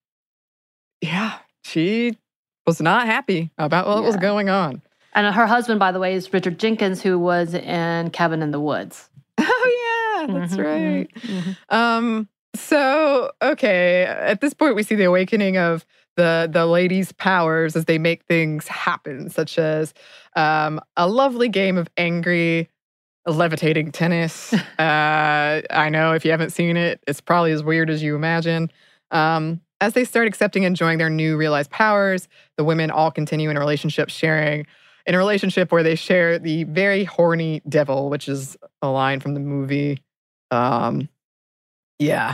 [SPEAKER 6] yeah, she was not happy about what
[SPEAKER 7] Yeah.
[SPEAKER 6] was going on.
[SPEAKER 7] And her husband, by the way, is Richard Jenkins, who was in Cabin in the Woods.
[SPEAKER 6] Oh, yeah, that's
[SPEAKER 7] Mhm,
[SPEAKER 6] right.
[SPEAKER 7] mhm.
[SPEAKER 6] Um, so, okay, at this point, we see the awakening of the, the ladies' powers as they make things happen, such as um, a lovely game of angry, levitating tennis. uh, I know if you haven't seen it, it's probably as weird as you imagine. Um, as they start accepting and enjoying their new realized powers, the women all continue in a relationship sharing, in a relationship where they share the very horny devil, which is a line from the movie. Um, yeah.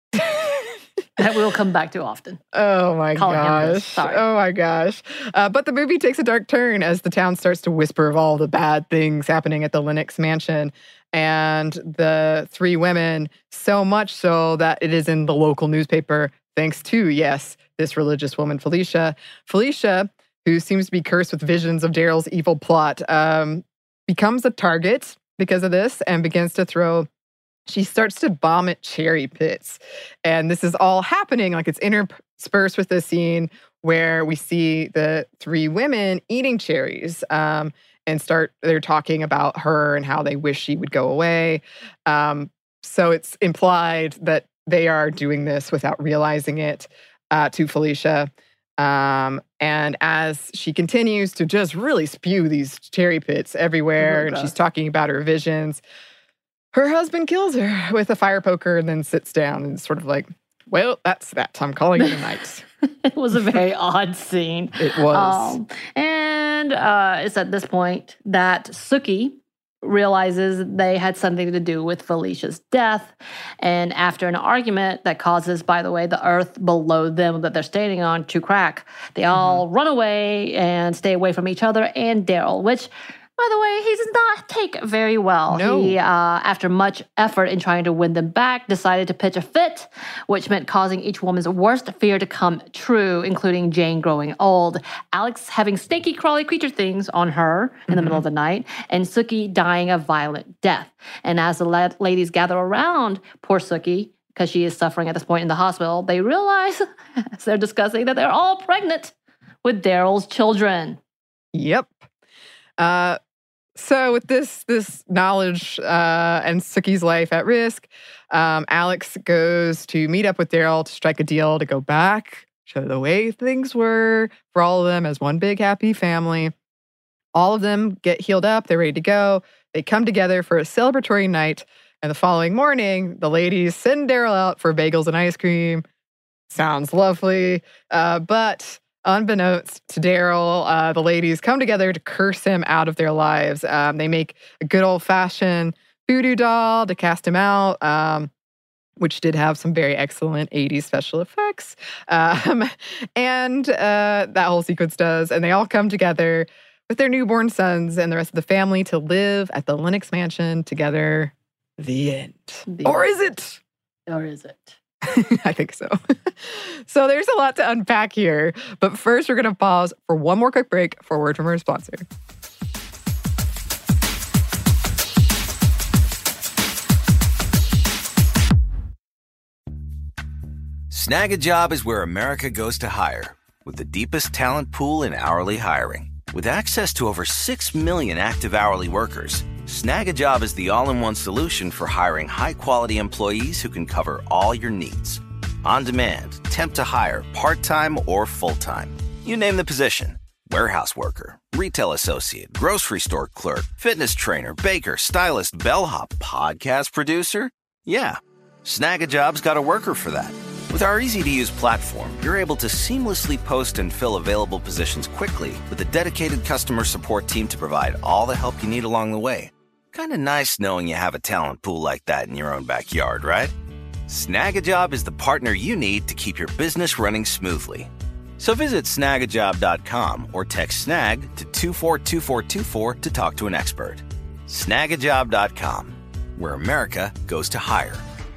[SPEAKER 7] That we'll come back to often.
[SPEAKER 6] Oh my
[SPEAKER 7] Calling him this,
[SPEAKER 6] gosh.
[SPEAKER 7] sorry.
[SPEAKER 6] Oh my gosh. Uh, but the movie takes a dark turn as the town starts to whisper of all the bad things happening at the Lennox mansion. And the three women, so much so that it is in the local newspaper, thanks to, yes, this religious woman, Felicia. Felicia, who seems to be cursed with visions of Daryl's evil plot, um, becomes a target because of this and begins to throw, she starts to vomit cherry pits. And this is all happening, like it's interspersed with a scene where we see the three women eating cherries um, and start, they're talking about her and how they wish she would go away. Um, so it's implied that they are doing this without realizing it uh, to Felicia. Um, and as she continues to just really spew these cherry pits everywhere,
[SPEAKER 7] Oh,
[SPEAKER 6] and
[SPEAKER 7] God.
[SPEAKER 6] she's talking about her visions, her husband kills her with a fire poker and then sits down and sort of like, well, that's that. I'm calling it a night.
[SPEAKER 7] It was a very odd scene.
[SPEAKER 6] It was.
[SPEAKER 7] Um, and uh, it's at this point that Sookie realizes they had something to do with Felicia's death. And after an argument that causes, by the way, the earth below them that they're standing on to crack, they all
[SPEAKER 6] Mm-hmm.
[SPEAKER 7] run away and stay away from each other and Daryl, which, by the way, he does not take very well.
[SPEAKER 6] No.
[SPEAKER 7] He, uh, after much effort in trying to win them back, decided to pitch a fit, which meant causing each woman's worst fear to come true, including Jane growing old, Alex having snaky, crawly creature things on her in the middle of the night, and Sookie dying a violent death. And as the la- ladies gather around poor Sookie, because she is suffering at this point in the hospital, they realize, as they're discussing, that they're all pregnant with Daryl's children.
[SPEAKER 6] Yep. Uh, so with this this knowledge uh, and Sookie's life at risk, um, Alex goes to meet up with Daryl to strike a deal to go back, show the way things were for all of them as one big happy family. All of them get healed up. They're ready to go. They come together for a celebratory night. And the following morning, the ladies send Daryl out for bagels and ice cream. Sounds lovely. Uh, but unbeknownst to Daryl, uh, the ladies come together to curse him out of their lives. Um, they make a good old-fashioned voodoo doll to cast him out, um, which did have some very excellent eighties special effects. Um, and uh, that whole sequence does. And they all come together with their newborn sons and the rest of the family to live at the Lennox mansion together. The end.
[SPEAKER 7] The
[SPEAKER 6] Or is it?
[SPEAKER 7] Or is it?
[SPEAKER 6] I think so. So there's a lot to unpack here. But first, we're going to pause for one more quick break for a word from our sponsor.
[SPEAKER 8] Snag a Job is where America goes to hire, with the deepest talent pool in hourly hiring. With access to over six million active hourly workers, Snag a Job is the all-in-one solution for hiring high-quality employees who can cover all your needs. On demand, temp to hire, part-time or full-time. You name the position. Warehouse worker, retail associate, grocery store clerk, fitness trainer, baker, stylist, bellhop, podcast producer. Yeah, Snag a Job's got a worker for that. With our easy-to-use platform, you're able to seamlessly post and fill available positions quickly with a dedicated customer support team to provide all the help you need along the way. Kind of nice knowing you have a talent pool like that in your own backyard, right? Snag a Job is the partner you need to keep your business running smoothly. So visit snag a job dot com or text snag to two four two four two four to talk to an expert. snag a job dot com, where America goes to hire.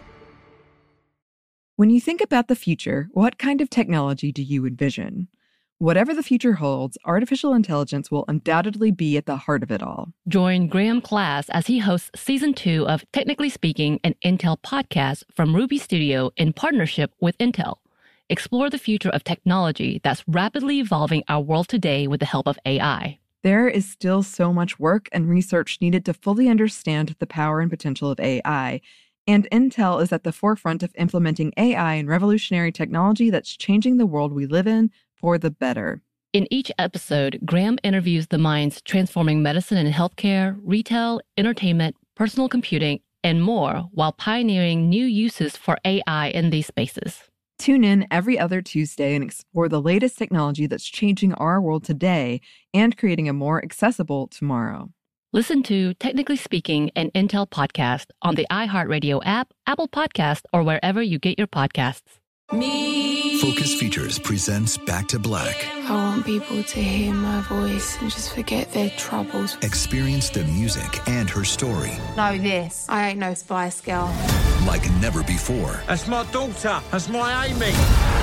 [SPEAKER 6] When you think about the future, what kind of technology do you envision? Whatever the future holds, artificial intelligence will undoubtedly be at the heart of it all.
[SPEAKER 5] Join Graham Class as he hosts season two of Technically Speaking, an Intel podcast from Ruby Studio in partnership with Intel. Explore the future of technology that's rapidly evolving our world today with the help of A I.
[SPEAKER 6] There is still so much work and research needed to fully understand the power and potential of A I, and Intel is at the forefront of implementing A I and revolutionary technology that's changing the world we live in for the better.
[SPEAKER 5] In each episode, Graham interviews the minds transforming medicine and healthcare, retail, entertainment, personal computing, and more, while pioneering new uses for A I in these spaces.
[SPEAKER 6] Tune in every other Tuesday and explore the latest technology that's changing our world today and creating a more accessible tomorrow.
[SPEAKER 5] Listen to Technically Speaking, an Intel podcast on the iHeartRadio app, Apple Podcast, or wherever you get your podcasts.
[SPEAKER 9] Me. Focus Features presents Back to Black.
[SPEAKER 10] I want people to hear my voice and just forget their troubles.
[SPEAKER 9] Experience the music and her story.
[SPEAKER 10] Know this, I ain't no Spice Girl.
[SPEAKER 9] Like never before.
[SPEAKER 11] That's my daughter. That's my Amy.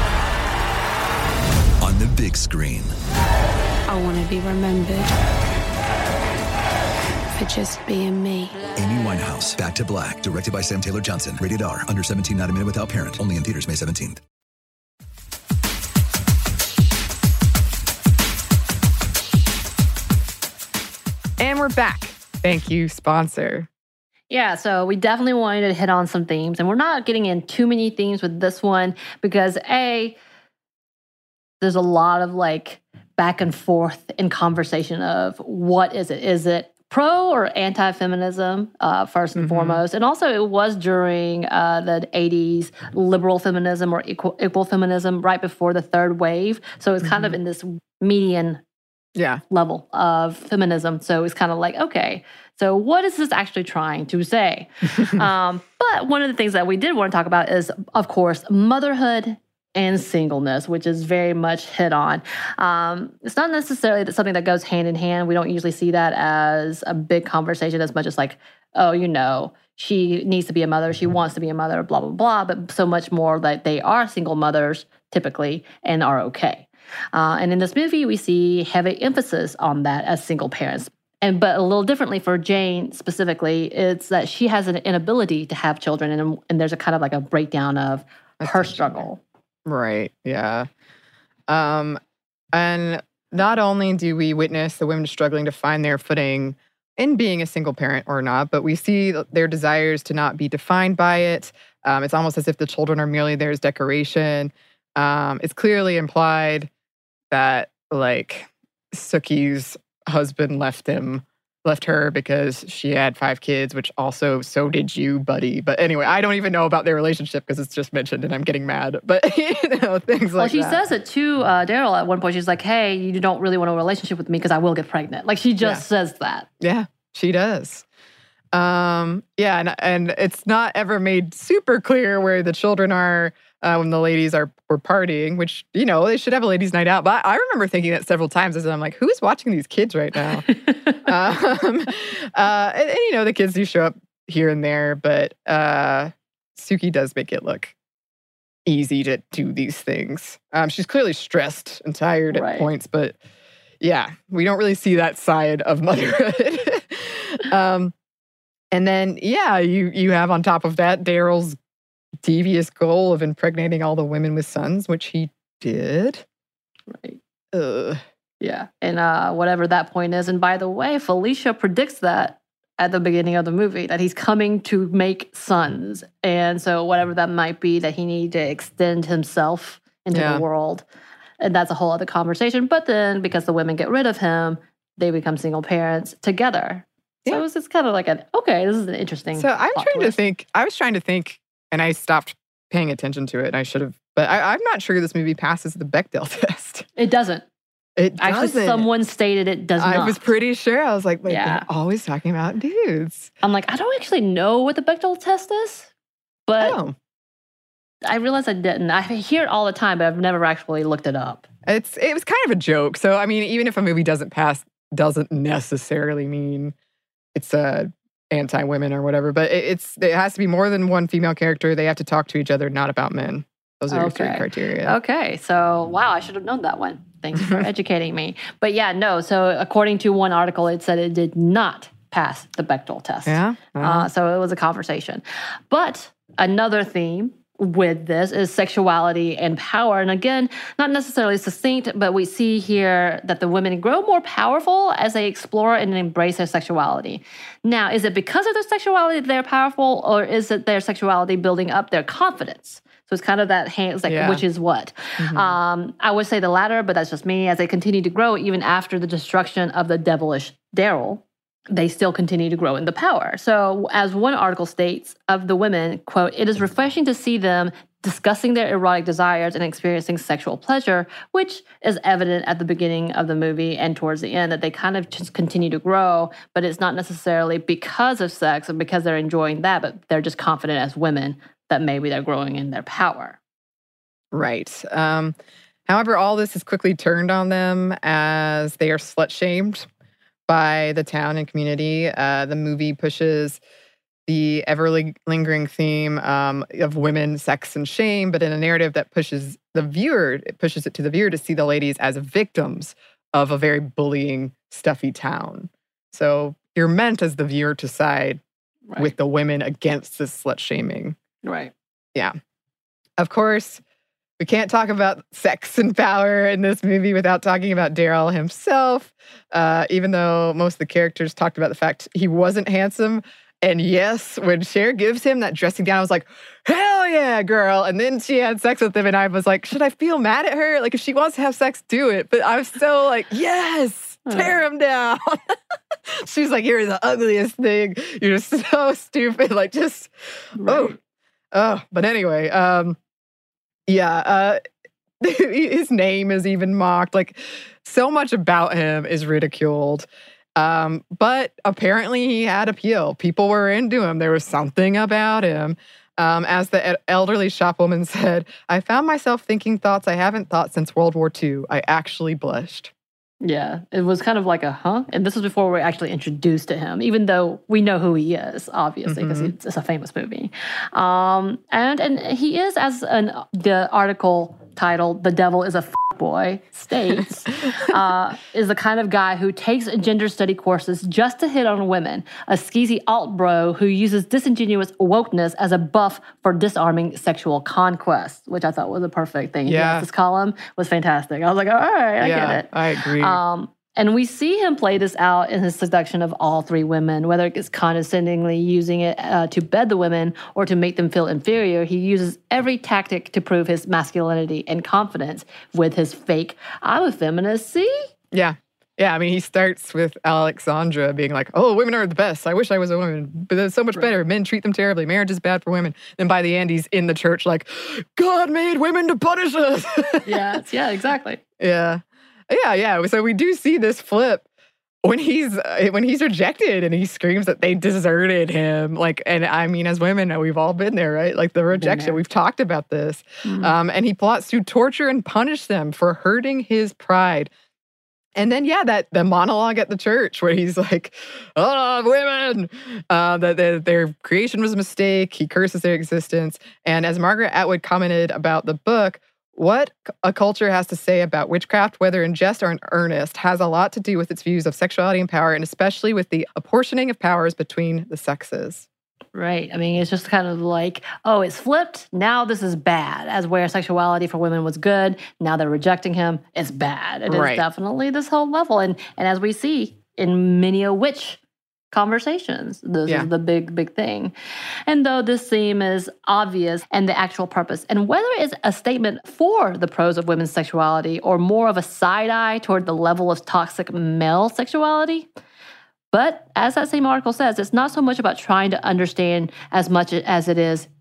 [SPEAKER 9] On the big screen.
[SPEAKER 10] I want to be remembered for just being me.
[SPEAKER 9] Amy Winehouse, Back to Black, directed by Sam Taylor Johnson. Rated R, under seventeen, not a minute without parent. Only in theaters May seventeenth.
[SPEAKER 6] And we're back. Thank you, sponsor.
[SPEAKER 7] Yeah, so we definitely wanted to hit on some themes, and we're not getting in too many themes with this one because A, there's a lot of like back and forth in conversation of what is it? Is it pro or anti-feminism, uh, first and mm-hmm. foremost? And also it was during uh, the eighties liberal feminism or equal, equal feminism right before the third wave. So it's mm-hmm. kind of in this median
[SPEAKER 6] yeah.
[SPEAKER 7] level of feminism. So it's kind of like, okay, so what is this actually trying to say? um, but one of the things that we did want to talk about is, of course, motherhood and singleness, which is very much hit on. Um, it's not necessarily something that goes hand in hand. We don't usually see that as a big conversation as much as like, oh, you know, she needs to be a mother, she wants to be a mother, blah, blah, blah, but so much more that they are single mothers typically and are okay. Uh, and in this movie, we see heavy emphasis on that as single parents. And but a little differently for Jane specifically, it's that she has an inability to have children, and, and there's a kind of like a breakdown of her struggle.
[SPEAKER 6] Right, yeah. Um, and not only do we witness the women struggling to find their footing in being a single parent or not, but we see their desires to not be defined by it. Um, it's almost as if the children are merely there as decoration. Um, it's clearly implied that, like, Sookie's husband left him, left her because she had five kids, which also, so did you, buddy. But anyway, I don't even know about their relationship because it's just mentioned and I'm getting mad. But, you know, things
[SPEAKER 7] well,
[SPEAKER 6] like that.
[SPEAKER 7] Well, she says it to uh, Daryl at one point. She's like, hey, you don't really want a relationship with me because I will get pregnant. Like, she just yeah. says that.
[SPEAKER 6] Yeah, she does. Um, yeah, and, and it's not ever made super clear where the children are uh, when the ladies are were partying, which, you know, they should have a ladies' night out. But I remember thinking that several times as I'm like, who is watching these kids right now? um, uh, and, and, you know, the kids do show up here and there, but uh, Sookie does make it look easy to do these things. Um, she's clearly stressed and tired at
[SPEAKER 7] right.
[SPEAKER 6] points, but yeah, we don't really see that side of motherhood. um, and then, yeah, you you have on top of that Daryl's devious goal of impregnating all the women with sons, which he did.
[SPEAKER 7] Right.
[SPEAKER 6] Ugh.
[SPEAKER 7] Yeah. And uh, whatever that point is. And by the way, Felicia predicts that at the beginning of the movie, that he's coming to make sons. And so whatever that might be, that he needed to extend himself into
[SPEAKER 6] yeah.
[SPEAKER 7] the world. And that's a whole other conversation. But then because the women get rid of him, they become single parents together. So yeah. it was just kind of like an, okay, this is an interesting
[SPEAKER 6] So I'm trying
[SPEAKER 7] twist.
[SPEAKER 6] to think, I was trying to think, and I stopped paying attention to it, and I should have But I, I'm not sure this movie passes the Bechdel test.
[SPEAKER 7] It doesn't.
[SPEAKER 6] It doesn't.
[SPEAKER 7] Actually, someone stated it does not.
[SPEAKER 6] I was pretty sure. I was like, wait,
[SPEAKER 7] Yeah.
[SPEAKER 6] they're always talking about dudes.
[SPEAKER 7] I'm like, I don't actually know what the Bechdel test is, but
[SPEAKER 6] Oh.
[SPEAKER 7] I realized I didn't. I hear it all the time, but I've never actually looked it up.
[SPEAKER 6] It's it was kind of a joke. So I mean, even if a movie doesn't pass, doesn't necessarily mean it's uh, anti-women or whatever. But it, it's it has to be more than one female character. They have to talk to each other, not about men. Those are your three
[SPEAKER 7] Okay.
[SPEAKER 6] criteria.
[SPEAKER 7] Okay, so wow, I should have known that one. Thanks for educating me. But yeah, no. So according to one article, it said it did not pass the Bechdel test.
[SPEAKER 6] Yeah.
[SPEAKER 7] Uh, so it was a conversation. But another theme with this is sexuality and power. And again, not necessarily succinct, but we see here that the women grow more powerful as they explore and embrace their sexuality. Now, is it because of their sexuality that they're powerful, or is it their sexuality building up their confidence? So it's kind of that hands, like,
[SPEAKER 6] Yeah.
[SPEAKER 7] which is what?
[SPEAKER 6] Mhm.
[SPEAKER 7] Um, I would say the latter, but that's just me. As they continue to grow, even after the destruction of the devilish Daryl, they still continue to grow in the power. So as one article states of the women, quote, "It is refreshing to see them discussing their erotic desires and experiencing sexual pleasure," which is evident at the beginning of the movie and towards the end, that they kind of just continue to grow, but it's not necessarily because of sex and because they're enjoying that, but they're just confident as women that maybe they're growing in their power.
[SPEAKER 6] Right. Um, however, all this is quickly turned on them as they are slut-shamed by the town and community. Uh, the movie pushes the ever-lingering theme um, of women, sex, and shame, but in a narrative that pushes the viewer, it pushes it to the viewer to see the ladies as victims of a very bullying, stuffy town. So you're meant as the viewer to side
[SPEAKER 7] Right.
[SPEAKER 6] with the women against this slut-shaming.
[SPEAKER 7] Right.
[SPEAKER 6] Yeah. Of course, we can't talk about sex and power in this movie without talking about Daryl himself, uh, even though most of the characters talked about the fact he wasn't handsome. And yes, when Cher gives him that dressing gown, I was like, hell yeah, girl. And then she had sex with him, and I was like, should I feel mad at her? Like, if she wants to have sex, do it. But I was so like, yes, tear him down. She's like, you're the ugliest thing. You're so stupid. Like, just, oh. Oh, but anyway, um, yeah, uh, his name is even mocked. Like, so much about him is ridiculed. Um, but apparently he had appeal. People were into him. There was something about him. Um, as the elderly shopwoman said, "I found myself thinking thoughts I haven't thought since World War Two. I actually blushed."
[SPEAKER 7] Yeah, it was kind of like a huh? And this was before we were actually introduced to him, even though we know who he is, obviously, because
[SPEAKER 6] Mhm.
[SPEAKER 7] it's, it's a famous movie. Um, and and he is, as an, the article titled, "The Devil is a F Boy," states, uh, is the kind of guy who takes gender study courses just to hit on women, a skeezy alt bro who uses disingenuous wokeness as a buff for disarming sexual conquest, which I thought was a perfect thing.
[SPEAKER 6] Yeah.
[SPEAKER 7] Yes, this column was fantastic. I was like, all right, I
[SPEAKER 6] yeah,
[SPEAKER 7] get it.
[SPEAKER 6] I agree.
[SPEAKER 7] Um, and we see him play this out in his seduction of all three women, whether it's condescendingly using it uh, to bed the women or to make them feel inferior. He uses every tactic to prove his masculinity and confidence with his fake, "I'm a feminist, see?"
[SPEAKER 6] Yeah. Yeah, I mean, he starts with Alexandra being like, oh, women are the best. I wish I was a woman, but it's so much
[SPEAKER 7] Right.
[SPEAKER 6] better. Men treat them terribly. Marriage is bad for women. Then by the end, he's in the church like, God made women to punish us.
[SPEAKER 7] Yeah, yeah, exactly.
[SPEAKER 6] Yeah. Yeah, yeah. So we do see this flip when he's uh, when he's rejected and he screams that they deserted him. Like, and I mean, as women, we've all been there, right? Like the rejection.
[SPEAKER 7] there.
[SPEAKER 6] We've talked about this.
[SPEAKER 7] Mhm.
[SPEAKER 6] Um, and he plots to torture and punish them for hurting his pride. And then, yeah, that the monologue at the church where he's like, oh, women, uh, that their, their creation was a mistake. He curses their existence. And as Margaret Atwood commented about the book, what a culture has to say about witchcraft, whether in jest or in earnest, has a lot to do with its views of sexuality and power, and especially with the apportioning of powers between the sexes.
[SPEAKER 7] Right. I mean, it's just kind of like, oh, it's flipped. Now this is bad. As where sexuality for women was good, now they're rejecting him. It's bad. It
[SPEAKER 6] Right.
[SPEAKER 7] is definitely this whole level. And and as we see in many a witch conversations, this
[SPEAKER 6] Yeah.
[SPEAKER 7] is the big, big thing. And though this theme is obvious and the actual purpose, and whether it's a statement for the pros of women's sexuality or more of a side eye toward the level of toxic male sexuality, but as that same article says, it's not so much about trying to understand as much as it is,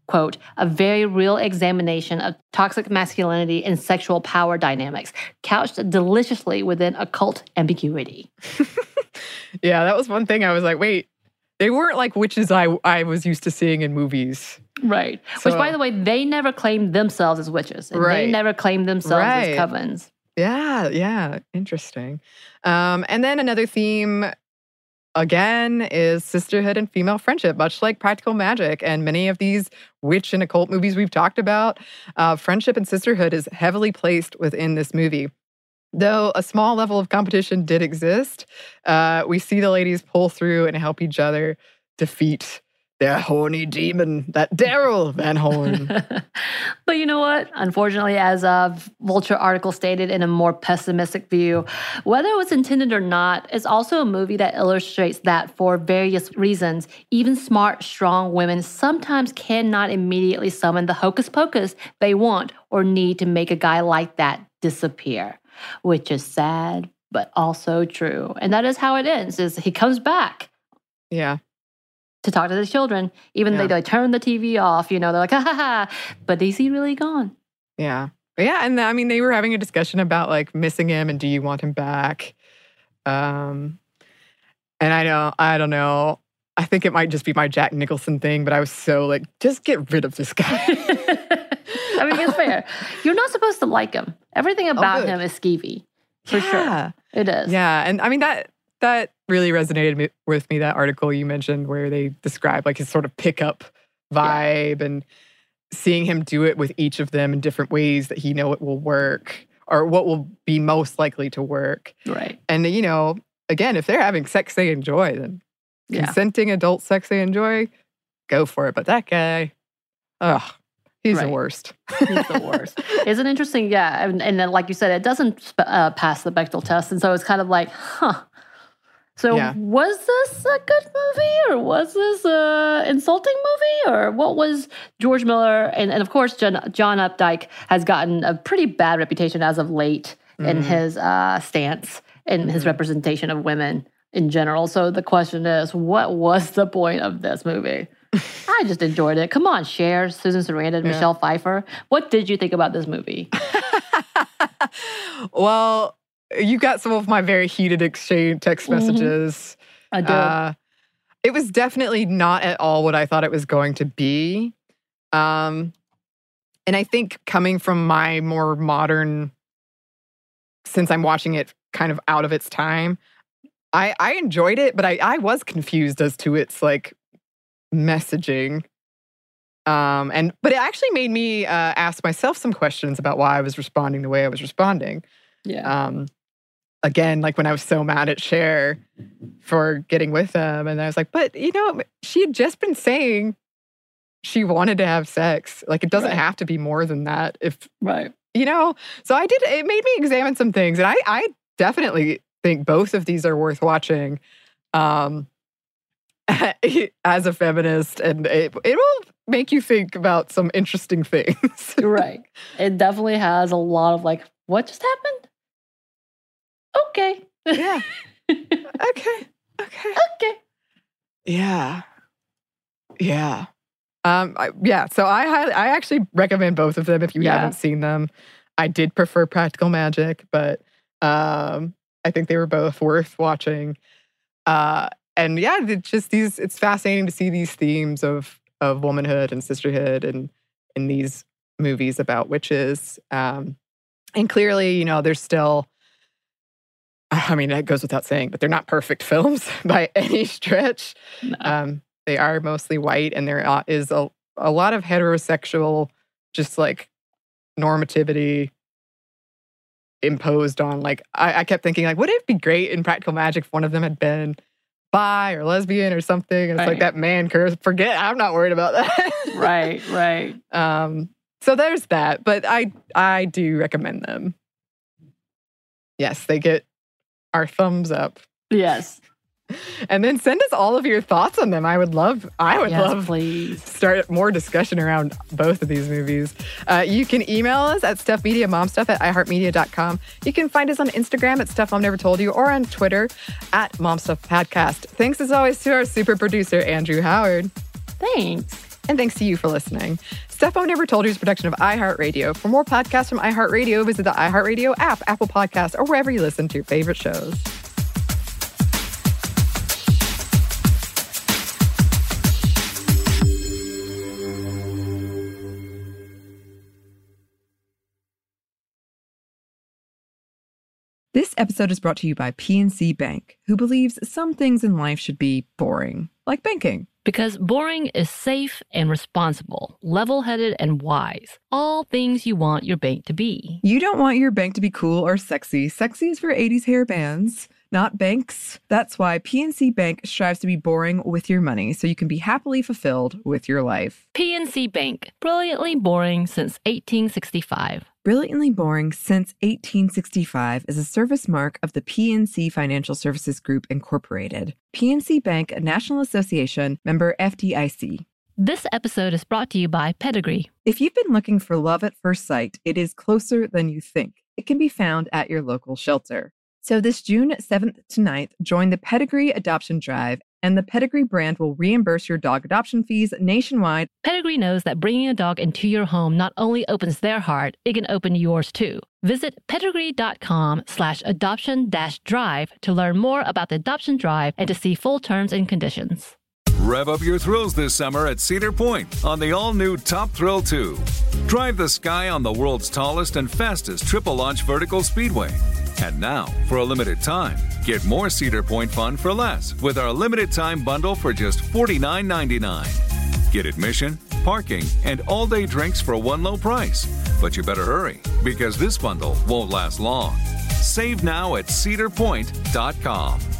[SPEAKER 7] quote, a very real examination of toxic masculinity and sexual power dynamics, couched deliciously within occult ambiguity.
[SPEAKER 6] Yeah, that was one thing I was like, wait, they weren't like witches I, I was used to seeing in movies.
[SPEAKER 7] Right.
[SPEAKER 6] So,
[SPEAKER 7] Which, by the way, they never claimed themselves as witches. And
[SPEAKER 6] right.
[SPEAKER 7] They never claimed themselves
[SPEAKER 6] right.
[SPEAKER 7] as covens.
[SPEAKER 6] Yeah, yeah. Interesting. Um, and then another theme, again, is sisterhood and female friendship, much like Practical Magic and many of these witch and occult movies we've talked about. Uh, friendship and sisterhood is heavily placed within this movie. Though a small level of competition did exist, uh, we see the ladies pull through and help each other defeat their horny demon, that Daryl Van Horn.
[SPEAKER 7] But you know what? Unfortunately, as a Vulture article stated in a more pessimistic view, whether it was intended or not, it's also a movie that illustrates that for various reasons, even smart, strong women sometimes cannot immediately summon the hocus pocus they want or need to make a guy like that disappear, which is sad, but also true. And that is how it ends, is he comes back.
[SPEAKER 6] Yeah.
[SPEAKER 7] To talk to the children, even
[SPEAKER 6] yeah.
[SPEAKER 7] though they like, turn the T V off, you know, they're like, ha ha ha, but is he really gone?
[SPEAKER 6] Yeah. Yeah, and I mean, they were having a discussion about like missing him and do you want him back? Um, and I know, I don't know. I think it might just be my Jack Nicholson thing, but I was so like, just get rid of this guy.
[SPEAKER 7] I mean, it's fair. You're not supposed to like him. Everything about oh, him is skeevy, for
[SPEAKER 6] yeah.
[SPEAKER 7] sure. It is.
[SPEAKER 6] Yeah, and I mean, that that really resonated with me, that article you mentioned where they described like his sort of pickup vibe yeah. and seeing him do it with each of them in different ways that he know it will work or what will be most likely to work.
[SPEAKER 7] Right.
[SPEAKER 6] And, you know, again, if they're having sex they enjoy, then
[SPEAKER 7] yeah.
[SPEAKER 6] consenting adult sex they enjoy, go for it. But that guy, ugh, he's
[SPEAKER 7] right.
[SPEAKER 6] the worst.
[SPEAKER 7] He's the worst. It's an interesting, yeah. And, and then, like you said, it doesn't uh, pass the Bechdel test. And so it's kind of like, huh. So yeah. was this a good movie or was this an insulting movie or what was George Miller? And, and of course, John, John Updike has gotten a pretty bad reputation as of late mm-hmm. in his uh, stance and mm-hmm. his representation of women in general. So the question is, what was the point of this movie? I just enjoyed it. Come on, Cher, Susan Sarandon, yeah. Michelle Pfeiffer. What did you think about this movie?
[SPEAKER 6] Well, you got some of my very heated exchange text messages.
[SPEAKER 7] Mm-hmm. I did.
[SPEAKER 6] Uh, it was definitely not at all what I thought it was going to be. Um, and I think coming from my more modern, since I'm watching it kind of out of its time, I, I enjoyed it, but I, I was confused as to its like messaging. Um, and but it actually made me uh, ask myself some questions about why I was responding the way I was responding.
[SPEAKER 7] Yeah.
[SPEAKER 6] Um, Again, like when I was so mad at Cher for getting with him. And I was like, but, you know, she had just been saying she wanted to have sex. Like, it doesn't
[SPEAKER 7] right.
[SPEAKER 6] have to be more than that. If,
[SPEAKER 7] right.
[SPEAKER 6] you know, so I did, it made me examine some things. And I, I definitely think both of these are worth watching um, as a feminist. And it, it will make you think about some interesting things.
[SPEAKER 7] Right. It definitely has a lot of like, what just happened? Okay.
[SPEAKER 6] Yeah. Okay. Okay.
[SPEAKER 7] Okay.
[SPEAKER 6] Yeah. Yeah. Um. I, yeah. So I highly, I actually recommend both of them if you
[SPEAKER 7] yeah.
[SPEAKER 6] haven't seen them. I did prefer Practical Magic, but um, I think they were both worth watching. Uh, and yeah, it's just these. It's fascinating to see these themes of of womanhood and sisterhood and in these movies about witches. Um, and clearly, you know, there's still. I mean, that goes without saying, but they're not perfect films by any stretch.
[SPEAKER 7] No.
[SPEAKER 6] Um, they are mostly white, and there is a, a lot of heterosexual, just like normativity imposed on. Like, I, I kept thinking, like, would it be great in Practical Magic if one of them had been bi or lesbian or something? And it's
[SPEAKER 7] right.
[SPEAKER 6] like that man curse. Forget, I'm not worried about that.
[SPEAKER 7] Right, right.
[SPEAKER 6] Um, so there's that, but I I do recommend them. Yes, they get our thumbs up.
[SPEAKER 7] Yes.
[SPEAKER 6] And then send us all of your thoughts on them. I would love, I would
[SPEAKER 7] yes,
[SPEAKER 6] love
[SPEAKER 7] please.
[SPEAKER 6] Start more discussion around both of these movies. Uh, you can email us at stuffmediamomstuff at iheartmedia dot com. You can find us on Instagram at Stuff Mom Never Told You or on Twitter at MomStuffPodcast. Thanks as always to our super producer, Andrew Howard.
[SPEAKER 7] Thanks.
[SPEAKER 6] And thanks to you for listening. Stuff Mom Never Told You is a production of iHeartRadio. For more podcasts from iHeartRadio, visit the iHeartRadio app, Apple Podcasts, or wherever you listen to your favorite shows. This episode is brought to you by P N C Bank, who believes some things in life should be boring, like banking.
[SPEAKER 5] Because boring is safe and responsible, level-headed and wise. All things you want your bank to be.
[SPEAKER 6] You don't want your bank to be cool or sexy. Sexy is for eighties hair bands, not banks. That's why P N C Bank strives to be boring with your money so you can be happily fulfilled with your life.
[SPEAKER 5] P N C Bank, brilliantly boring since eighteen sixty-five.
[SPEAKER 6] Brilliantly Boring Since eighteen sixty-five is a service mark of the P N C Financial Services Group, Incorporated. P N C Bank, a National Association, member F D I C.
[SPEAKER 5] This episode is brought to you by Pedigree.
[SPEAKER 6] If you've been looking for love at first sight, it is closer than you think. It can be found at your local shelter. So this June seventh to ninth, join the Pedigree Adoption Drive, and the Pedigree brand will reimburse your dog adoption fees nationwide.
[SPEAKER 5] Pedigree knows that bringing a dog into your home not only opens their heart, it can open yours too. Visit pedigree.com slash adoption dash drive to learn more about the adoption drive and to see full terms and conditions.
[SPEAKER 12] Rev up your thrills this summer at Cedar Point on the all-new Top Thrill two. Drive the sky on the world's tallest and fastest triple-launch vertical speedway. And now, for a limited time, get more Cedar Point fun for less with our limited-time bundle for just forty-nine ninety-nine. Get admission, parking, and all-day drinks for one low price. But you better hurry, because this bundle won't last long. Save now at cedar point dot com.